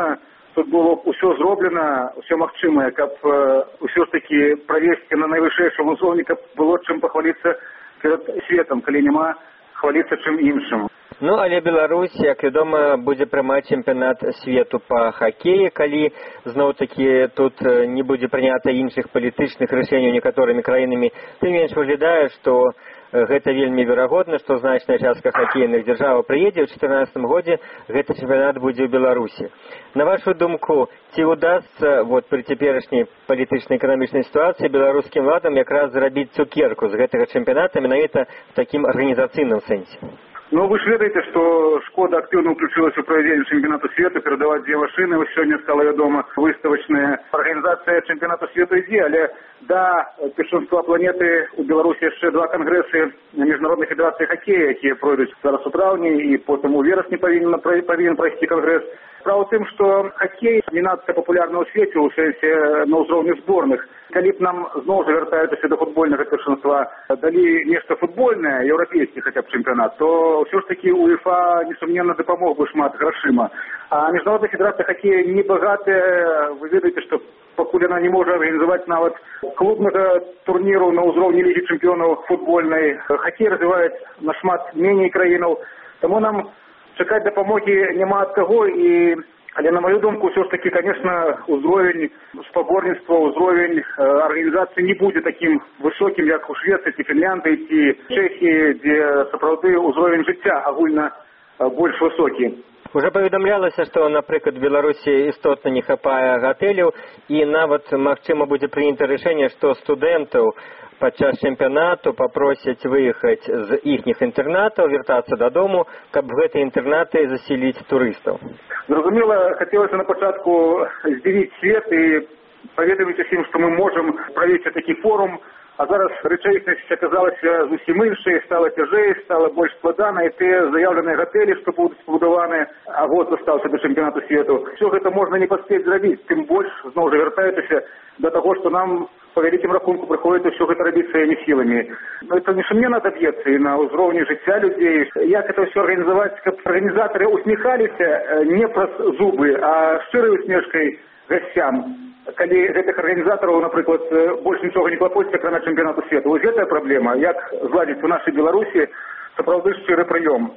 тут было ўсё зроблена, ўсё магчымае, каб ўсё ж таки правесці на найвышэйшым узроўні, каб было чым пахваліцца перад светом, калі няма хваліцца чым іншым. Ну, але Беларусь, як вядома, будзе прымаць чэмпіянат свету па хакеі, калі зноў-такі тут не будзе прынята іншых палітычных рашэнняў некаторымі краінамі. Тым менш выглядае, што гэта вельмі верагодна, што значная частка хакейных дзяржаў прыедзе ў две тысячи чатырнаццатым годзе, гэты чэмпіянат будзе ў Беларусі. На вашу думку, ці ўдасца вот пры цяперашняй палітычнай эканамічнай сітуацыі беларускім уладам якраз зрабіць цукерку з гэтага чэмпіяната менавіта в такім арганізацыйным сэнсе? Ну, вы ж ведаеце, што Шкода актыўна ўключылася ў правядзенне чэмпіянату свету, перадаваць дзве машыны, вось сёння стала вядома выставачная арганізацыя чэмпіянату свету ідзе, але да першынства планеты у Беларусі яшчэ два кангрэсы міжнароднай федэрацыі хакея, якія пройдуць зараз у траўні, і потым у верасні павінен, павінен прайсці кангрэс. Справа ў тым, што хакей не надта папулярны ў свеце, у сэнсе на ўзроўні зборных. Калі б нам зноў жа вяртаючыся да футбольнага першынства далі нешта футбольнае, еўрапейскі хаця б чэмпіянат, то ўсё ж такі УЕФА несумненна дапамог бы шмат грашыма. А міжнародная федэрацыя хакея не багатая, вы ведаеце, што пакуль яна не можа арганізаваць нават клубнага турніру на ўзроўні лігі чэмпіёнаў футбольнай. Хакей развіваюць нашмат меней краінаў, таму нам чакаць дапамогі няма ад каго, і але на маю думку ўсё ж такі, конечно, узровень спаборніцтва, узровень арганізацыі не будзе такім высокім, як у Швецыі ці Фінляндыі ці Чэхіі, дзе сапраўды ўзровень жыцця агульна больш высокі. Уже паведамлялася, што, напрыклад, в Беларусі істотна не хапае гатэляў, і нават, магчыма, будзе прынята рашэнне, што студэнтаў падчас чэмпіянату папросяць выехаць з іхніх інтэрнатаў, вяртацца дадому, каб гэтыя інтэрнаты засіліць турыстаў. Зразумела, хацелася на пачатку здзівіць свет і паведаміць усім, што мы можам правесці такі форум, а зараз рэчаіснасць аказалася зусім іншай, стала цяжэй, стала больш складана, і тыя заяўленыя гатэлі, што будуць пабудаваны, а год застаўся да чэмпіянату свету. Все гэта можна не паспець зрабіць, тым больш, зноў жа вяртаючыся да таго, што нам по вялікім рахунку прыходзіць усё гэта рабіць сваімі сіламі. Ну, это несумненна адаб'ецца і на ўзроўні жыцця людзей. Як это ўсё арганізаваць, каб арганізатары усміхаліся не праз зубы, а шчырай усмешкай гасцям. Калі гэтых арганізатараў, напрыклад, больш нічога не клапоціць, акрамя чэмпіянату свету. Вось гэтая праблема, як зладзіць у нашай Беларусі сапраўды шчыры прыём.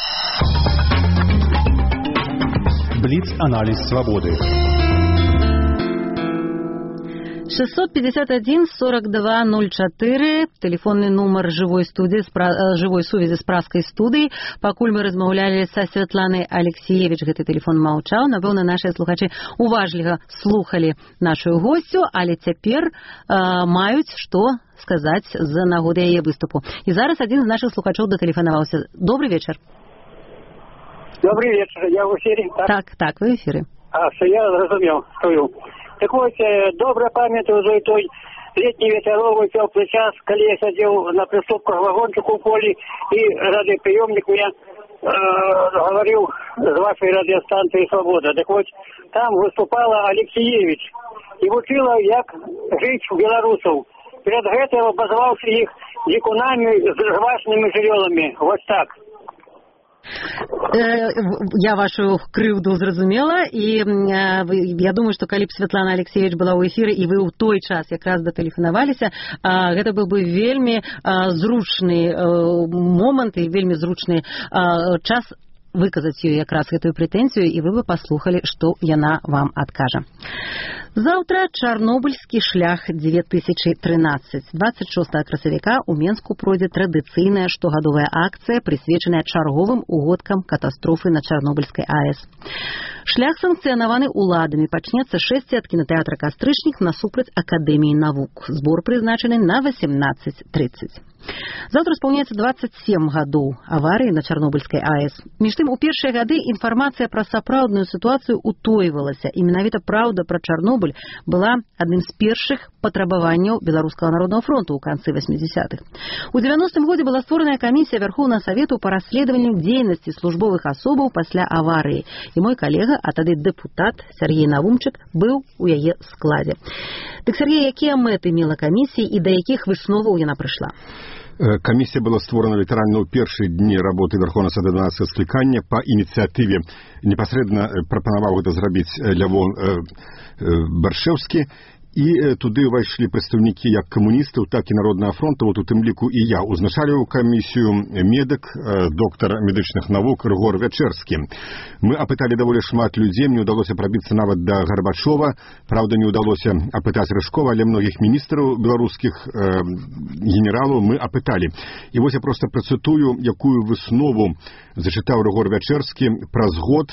Бліц-аналіз свабоды. шестьсот пятьдесят один сорок два ноль четыре, телефонный номер живой студии, живой сувязі з праскай студыі. Пакуль мы размаўлялі са Святланай Алексеевич, гэты телефон маўчаў. Напэўна, нашыя слухачы уважліва слухалі нашу госцю, але цяпер э, маюць што сказаць з нагоды яе выступу. І зараз адзін з нашых слухачоў датэлефанаваўся. Добрый вечер. Добрый вечер, я в эфире. Так, так, так вы в эфире. А, все, я разумел, стою. Так вот, добра памятаю за той летний ветеровый теплый час, когда я сидел на приступках вагончику в поле, и радиоприемник мне э, говорил с вашей радиостанции «Свобода». Так вот, там выступала Алексеевич и учила, как жить у белорусов. Перед этим обозвавши их дикунами с жвачными жывёлами. Вот так. Я вашу крыўду зразумела, і я думаю, што калі б Святлана Алексеевич была ў эфіры і вы ў той час якраз датэлефанаваліся, гэта быў бы вельмі зручны момант і вельмі зручны час выказаць ёй якраз гэтую прэтэнзію, і вы бы паслухалі, што яна вам адкажа. Заўтра чарнобыльскі шлях две тысячи тринадцать. двадцать шостага красавіка ў Менску пройдзе традыцыйная штогадовая акцыя, прысвечаная чарговым угодкам катастрофы на Чарнобыльскай АЭС. Шлях санкцыянаваны ўладамі, пачнецца шэсці ад кінотеатра «Кастрычнік» насупраць Акадэміі навук. Збор прызначаны на восемнадцать тридцать. Заўтра спаўняецца двадцать семь гадоў аварыі на Чарнобыльскай АЭС. Між тым, у першыя гады інфармацыя пра сапраўдную сітуацыю утойвалася, і менавіта праўда пра Чарнобыль была адным з першых патрабаванняў Беларускага народнага фронту ў канцы восьмидесятых. У девяностым годзе была створаная камісія Вярхоўнага Савету па расследаванню дзейнасці службовых асобаў пасля аварыі, і мой калега, а тады дэпутат Сергей Навумчык, быў у яе складзе. Дык, Сергей, якія мэты мела камісіі і да якіх высноваў яна прыйшла? Камісія была створана літаральна ў першыя дні работы Верховнага Суда дванадццатага склікання па ініцыятыве, непасрэдна прапанаваў гэта зрабіць Лявон Баршэўскі, і туды ўвайшлі прадстаўнікі як камуністаў, так і Народнага фронта, вот у тым ліку і я. Узначаліў камісію медык, доктар медычных навук Рыгор Вячэрскі. Мы апыталі даволі шмат людзей, мне ўдалося прабіцца нават да Гарбачова, праўда, не ўдалося апытаць Рыжкова, але многіх міністраў беларускіх э, генералаў мы апыталі. І вось я проста працытую, якую выснову зачытаў Рыгор Вячэрскі праз год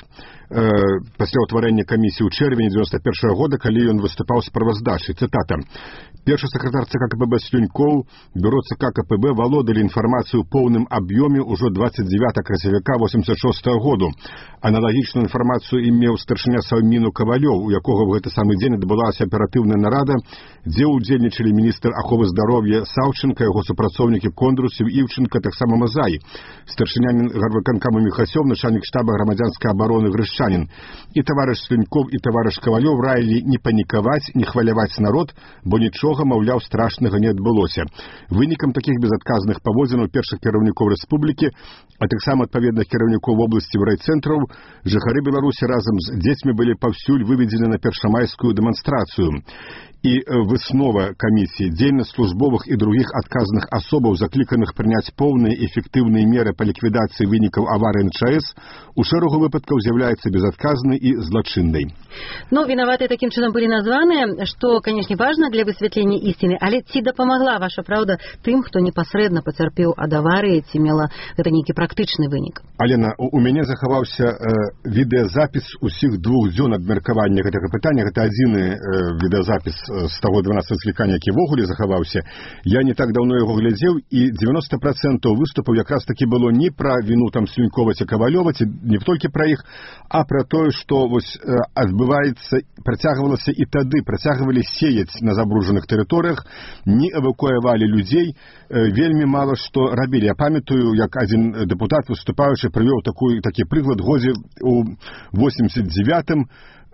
э, пасля ўтварэння камісіі ў чэрвені дзевяносто першага года, калі ён выступаў справаздачай. Цытата. Першы сакратар ЦК КПБ Слюнькоў, бюро ЦК КПБ валодалі інфармацыю ў поўным аб'ёме ўжо двадцать девятого красавіка восемьдесят шестого году. Аналагічную інфармацыю имеў старшыня Саўміну Кавалёў, у якога в гэты самы дзень адбылася аператыўная нарада, дзе ўдзельнічалі міністр аховы здароўя Саўченка, яго супрацоўнікі Кондрусів, Івченка, таксама Мазай, старшынянин гарвыканкама Міхасёў, начальнік штаба грамадзянскай абароны Грышчанін. І таварыш Слюнькоў, і таварыш Кавалёў раілі не панікаваць, не хваляваць народ, бо нічога, маўляў, страшнага не адбылося. Вынікам такіх безадказных паводзінаў першых кіраўнікоў рэспублікі, а таксама адпаведных кіраўнікоў вобласці ў райцэнтраў, жыхары Беларусі разам з дзецьмі былі паўсюль выведзены на першамайскую дэманстрацыю. І выснова камісіі дзейнасць службовых і другіх адказных асобаў, закліканых прыняць поўныя эфектыўныя меры па ліквідацыі вынікаў аварыі на ЧАЭС, у шэрагу выпадкаў з'яўляецца безадказнай і злачыннай. Ну, вінаватыя такім чынам былі названыя, што, канешне, важна для высвятлення ісціны, але ці дапамагла ваша праўда тым, хто непасрэдна пацярпеў ад аварыі, ці мела гэта нейкі практычны вынік? Алена, у, у мяне захаваўся э, відэазапіс усіх двух дзён абмеркавання гэтага пытання. Гэта адзіны э, відэазапіс з таго дванадцатага склікання, які ввогуле захаваўся. Я не так даўно яго глядзеў, і девяносто процентов выступаў якраз таки было не пра віну там Слюнькова ці Кавалёва, ці не толькі пра іх, а пра тое, што вось э, адбываецца, працягвалася і тады, працягвалі сеяць на забруджаных тэрыторыях, не эвакуявалі людзей, э, вельмі мала што рабілі. Я памятаю, як адзін дэпутат выступаючы прывёў такой такі прыклад, годзе у восемьдесят девятым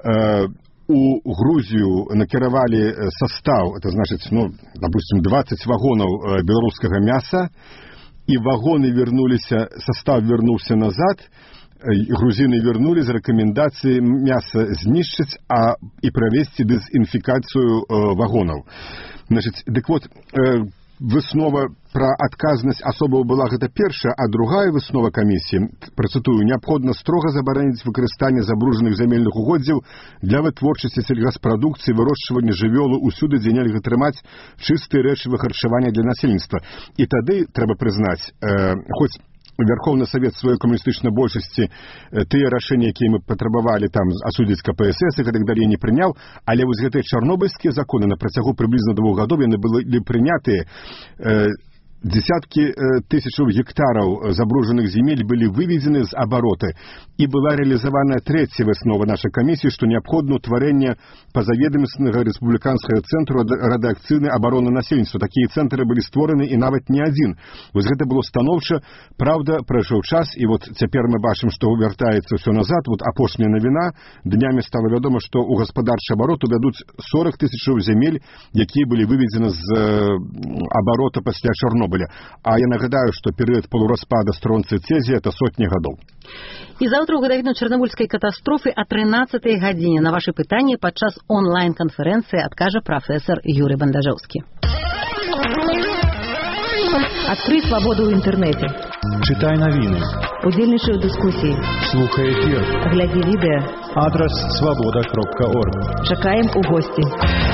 э, у Грузію накіравалі состав, это значит, ну, допустим, двадцать вагонаў беларускага мяса, і вагоны вернуліся, состав вернуўся назад, грузины вернули з рэкамендацыяй мяса знішчыць, а і правесці дэзінфікацыю э, вагонаў. Значит, дык вот, э, выснова пра адказнасць асобаў была гэта першая, а другая выснова камісіі, працытую, неабходна строга забараніць выкарыстанне забруджаных зямельных угоддзяў для вытворчасці сельгаспрадукцыі, вырошчвання жывёлы ўсюды, дзе нельга трымаць чыстыя рэчывы харчавання для насельніцтва. І тады трэба прызнаць, э, хоць Верховны Савет сваёй камуністычнай большасці тыя рашэнні, якія мы патрабавалі там асудзіць КПСС і гэтак далей не прыняў, але вось гэтыя чарнобыльскія законы на працягу прыблізна двух гадоў яны былі прынятыя. Э, Десяткі э, тысячаў гектараў забруджаных земель былі выведзены з абароты, і была рэалізаваная трэцяя выснова нашай камісіі, што неабходна ўтварэнне пазаведамаснага рэспубліканскага цэнтру радыакцыйнай абароны насельніцтва. Такія цэнтры былі створаны і нават не адзін. Вось гэта было станоўча, праўда, прайшоў час, і вот цяпер мы бачым, што вяртаецца ўсё назад. Вот апошняя навіна, днямі стала вядома, што ў гаспадарчы абарот увядуць сорок тысячаў земель, якія былі выведзены з э, абарота пасля Чарнобыля. А я нагадаю, што перыяд полураспада стронцыя цезія – это сотні гадоў. І заўтра ў гадавіну чарнобыльскай катастрофы о трынаццатай гадзіне на вашы пытанні падчас онлайн-канферэнцыі адкажа прафесор Юрый Бандажэўскі. Адкрый свабоду ў інтэрнэце. Чытай навіны. Удзельнічай у дыскусіі. Слухай эфір. Глядзі відэа. Адрас свабода кропка орг. Чакаем у госці.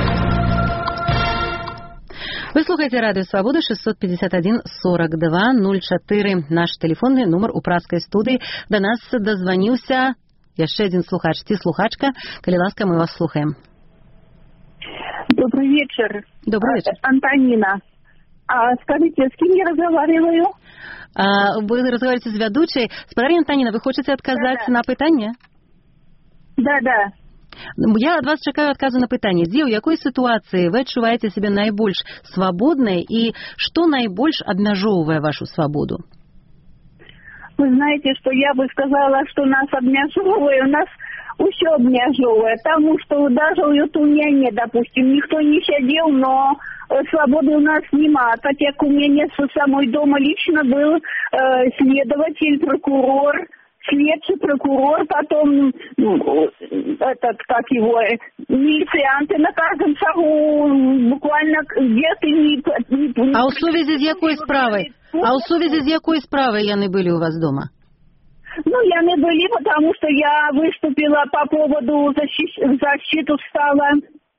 Вы слухаете радио «Свобода» шестьсот пятьдесят один сорок два ноль четыре. Наш телефонный номер у пражской студии. До нас дозвонился еще один слухач. Ти слухачка. Коли ласка, мы вас слухаем. Добрый вечер. Добрый вечер. Антонина. А скажите, с кем я разговариваю? А, вы разговариваете с ведущей. Спадарня Антонина, вы хотите отказать да, да. на пытание? Да, да. Я ад вас чакаю адказу на пытанне. Дзе, у якой сітуацыі вы адчуваеце сябе найбольш свабоднай і што найбольш абмяжоўвае вашу свабоду? Вы знаете, что я бы сказала, что нас обмяжовывает, у нас все обмяжовывает, потому что даже у Ютуняне, допустим, никто не сидел, но свободы у нас нема, так как у меня со самой дома лично был э, следователь, прокурор, следствий прокурор, потом ну, этот, как его, милицианты на каждом шагу, буквально где-то не... не а у сувязі з якой справой? А у сувязі з якой справой яны были у вас дома? Ну, яны были, потому что я выступила по поводу защи- защиту стала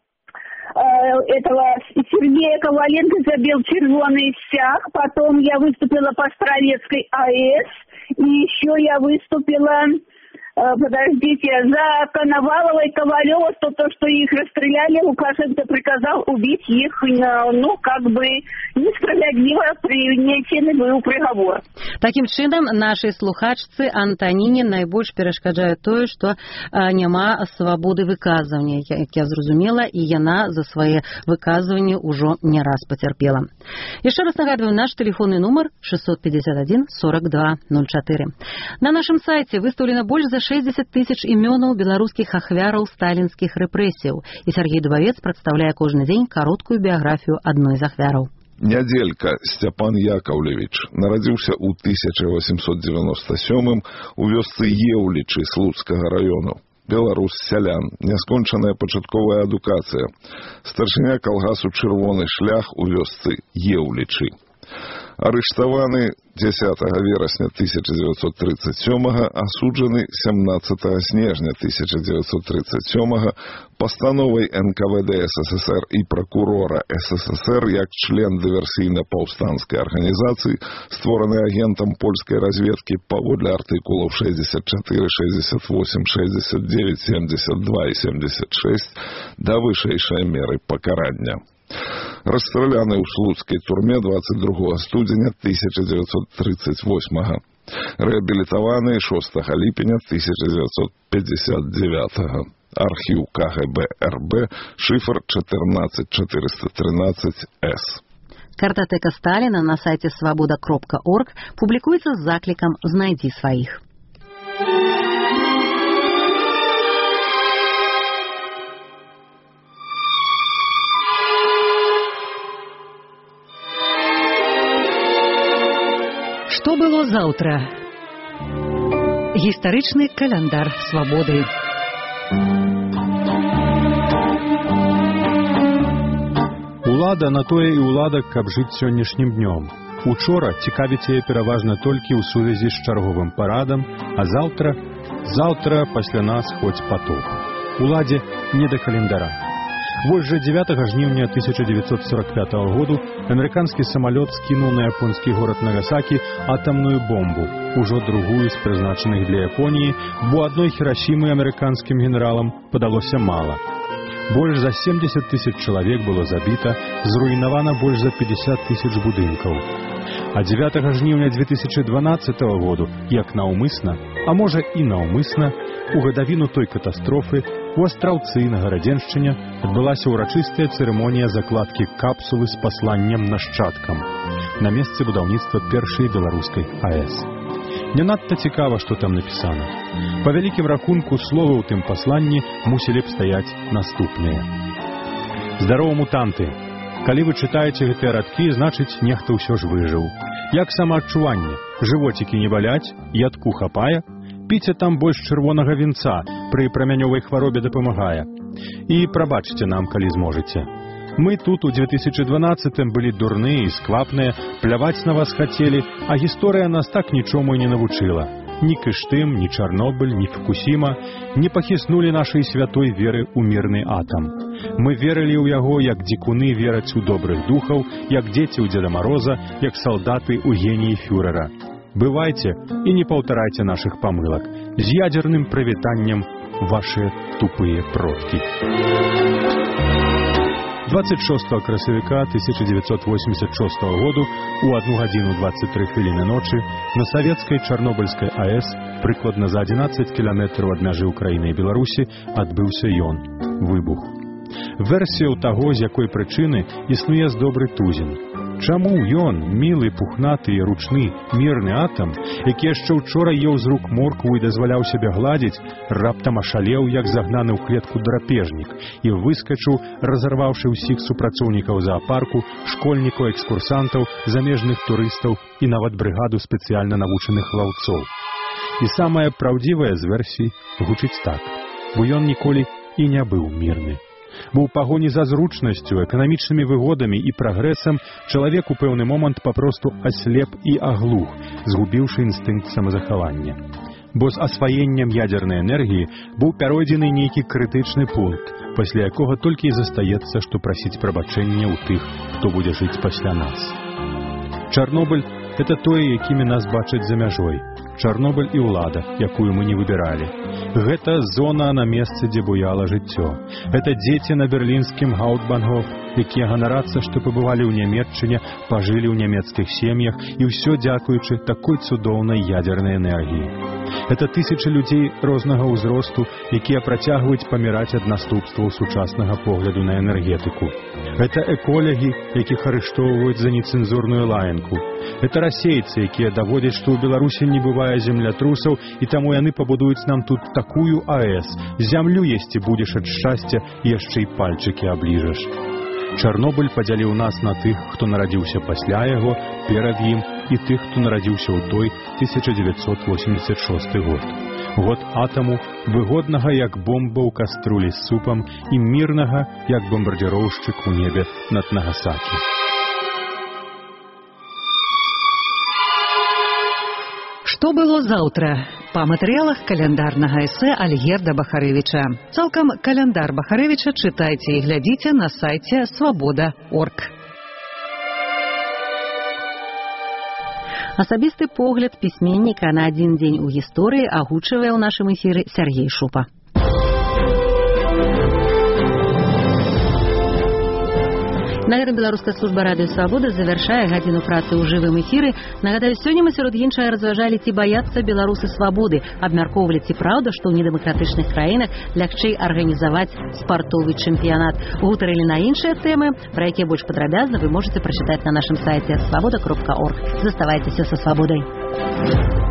этого Сергея Коваленко, забил червоный стяг, потом я выступила по Стравецкой АЭС, и еще я выступила, подождите, за Коновалова и Ковалева, что то, что их расстреляли, Лукашенко приказал убить их, ну, как бы, несправедливо принесены был приговор. Таким чынам, нашай слухачцы Антаніне найбольш перашкаджае тое, што няма свабоды выказвання, як я зразумела, і яна за свае выказванні ўжо не раз пацярпела. Яшчэ раз нагадваю, наш тэлефонны нумар шестьсот пятьдесят один сорок два ноль четыре. На нашым сайце выстаўлена больш за шестьдесят тысяч імёнаў беларускіх ахвяраў сталінскіх рэпрэсіяў, і Сергей Дубавец прадстаўляе кожны дзень кароткую біяграфію адной з ахвяраў. Нядзелька Сцяпан Яковлевич нарадзіўся ў тысяча восемьсот девяносто сёмым у вёсцы Еўлічы Слуцкага раёну. Беларус, сялян, няскончаная пачатковая адукацыя, старшыня калгасу «Чырвоны шлях» у вёсцы Еўлічы. Арыштаваны дзесятага верасня тысяча девятьсот тридцать сёмага, асуджаны семнадцатага снежня тысяча девятьсот тридцать сёмага пастановай эн ка вэ дэ эс эс эс эр і пракурора эс эс эс эр як член дыверсійна-паўстанцкай арганізацыі, створаны агентам польскай разведкі паводле артыкулаў шестьдесят четыре, шестьдесят восемь, шестьдесят девять, семьдесят два і семьдесят шесть да вышэйшай меры пакарання. Расстраляны ў слуцкай турме двадцать другога студзеня тысяча девятьсот тридцать восьмага. Рэабілітаваны шостага ліпеня тысяча девятьсот пятьдесят девятага. Архіў ка гэ бэ эр бэ, шифр четырнадцать четыреста тринадцать эс. Картатэка Сталіна на сайце свабода кропка орг публікуецца з заклікам «Знайдзі сваіх». Што было заўтра? Гістарычны каляндар свабоды. Улада на тое і ўлада, каб жыць сённяшнім днём. Учора цікавіць яе пераважна толькі ў сувязі з чарговым парадам, а заўтра, заўтра пасля нас хоць потоп. Уладзе не да календара. Вось жа дзевятага жніўня тысяча девятьсот сорок пятого году амерыканскі самалёт скінуў на японскі горад Нагасакі атамную бомбу, ужо другую з прызначаных для Японіі, бо адной Хірасімы амерыканскім генералам падалося мала. Больш за семьдесят тысяч чалавек было забіта, зруйнавана больш за пятьдесят тысяч будынкаў. А дзевятага жніўня две тысячи дванадцатого году, як наўмысна, а можа і наўмысна, у гадавіну той катастрофы у Астраўцы на Гарадзеншчыне адбылася ўрачыстая цырымонія закладкі капсулы з пасланнем нашчадкам на месцы будаўніцтва першай беларускай АЭС. Не надта цікава, што там напісана. Па вялікім рахунку, словы ў тым пасланні мусілі б стаяць наступныя. Здарова, мутанты! Калі вы чытаеце гэтыя радкі, значыць, нехта ўсё ж выжыў. Як самаадчуванне? Жывоцікі не баляць, ядку хапае, піце там больш чырвонага вінца, пры прамянёвай хваробе дапамагае. І прабачце нам, калі зможаце. Мы тут у две тысячи дванадцатым былі дурныя і сквапныя, пляваць на вас хацелі, а гісторыя нас так нічому і не навучыла. Ні Кыштым, ні Чарнобыль, ні Фукусіма не пахіснулі нашай святой веры ў мірны атам. Мы верылі ў яго, як дзікуны вераць у добрых духаў, як дзеці ў Дзеда Мароза, як салдаты ў геніі фюрэра. Бывайце і не паўтарайце нашых памылак. З ядзерным прывітаннем, ваши тупыя продкі. двадцать шостого красавіка тысяча девятьсот восемьдесят шестого году у одну гадзіну двадцать три хвіліны ночы на савецкай Чарнобыльскай АЭС, прыкладна за одиннадцать кіламетраў ад мяжы Украіны і Беларусі, адбыўся ён – выбух. Версія ў таго, з якой прычыны, існуе з добры тузін. Чаму ён, мілы, пухнаты і ручны, мірны атам, які яшчэ учора еў з рук моркву і дазваляў сябе гладзіць, раптам ашалеў, як загнаны ў клетку драпежнік, і выскачыў, разарваўшы ўсіх супрацоўнікаў зоапарку, школьнікаў, экскурсантаў, замежных турыстаў і нават брыгаду спецыяльна навучаных лаўцоў. І самая праўдзівая з версій гучыць так, бо ён ніколі і не быў мірны. Бо ў пагоні за зручнасцю, эканамічнымі выгодамі і прагрэсам чалавек у пэўны момант папросту аслеп і аглух, згубіўшы інстынкт самазахавання. Бо з асваеннем ядзернай энергіі быў пяройдзены нейкі крытычны пункт, пасля якога толькі і застаецца, што прасіць прабачэння ў тых, хто будзе жыць пасля нас. Чарнобыль – это тое, якімі нас бачаць за мяжой. Чарнобыль і ўлада, якую мы не выбіралі. Гэта зона на месцы, дзе буяла жыццё. Гэта дзеці на берлінскім Гаўптбанхоф, якія ганарацца, што пабывалі ў Нямецчыне, пажылі ў нямецкіх сем'ях, і ўсё дзякуючы такой цудоўнай ядзернай энергіі. Гэта тысячы людзей рознага ўзросту, якія працягваюць паміраць ад наступстваў сучаснага погляду на энергетыку. Гэта эколагі, якіх арыштоўваюць за нецэнзурную лаянку. Это расейцы, якія даводзяць, што ў Беларусі не бывае землятрусаў, і таму яны пабудуюць нам тут такую АЭС. Зямлю есці будзеш ад шчасця, яшчэ і пальчыкі абліжаш. Чарнобыль падзяліў нас на тых, хто нарадзіўся пасля яго, перад ім, і тых, хто нарадзіўся ў той тысяча дзевяцьсот восемьдесят шосты год. Год атаму, выгоднага, як бомба ў каструлі з супам, і мірнага, як бомбардзіроўшчык у небе над Нагасакі. Што было заўтра? Па матэрыялах каляндарнага эсэ Альгерда Бахарэвіча. Цалкам каляндар Бахарэвіча чытайце і глядзіце на сайце свабода точка орг. Асабісты погляд пісьменніка на адзін дзень у гісторыі агучвае ў нашым эфіры Сергей Шупа. На гэтым беларуская служба радыё «Свабода» завяршае гадзіну працы ў жывым эфіры. Нагадаю, сёння мы сярод іншага разважалі, ці баяцца беларусы свабоды, абмяркоўвалі, ці праўда, што ў недэмакратычных краінах лягчэй арганізаваць спартовы чэмпіянат. Гутарылі на іншыя тэмы, пра якія больш падрабязна вы можаце прачытаць на нашым сайце свабода кропка орг. Заставайцеся са свабодай.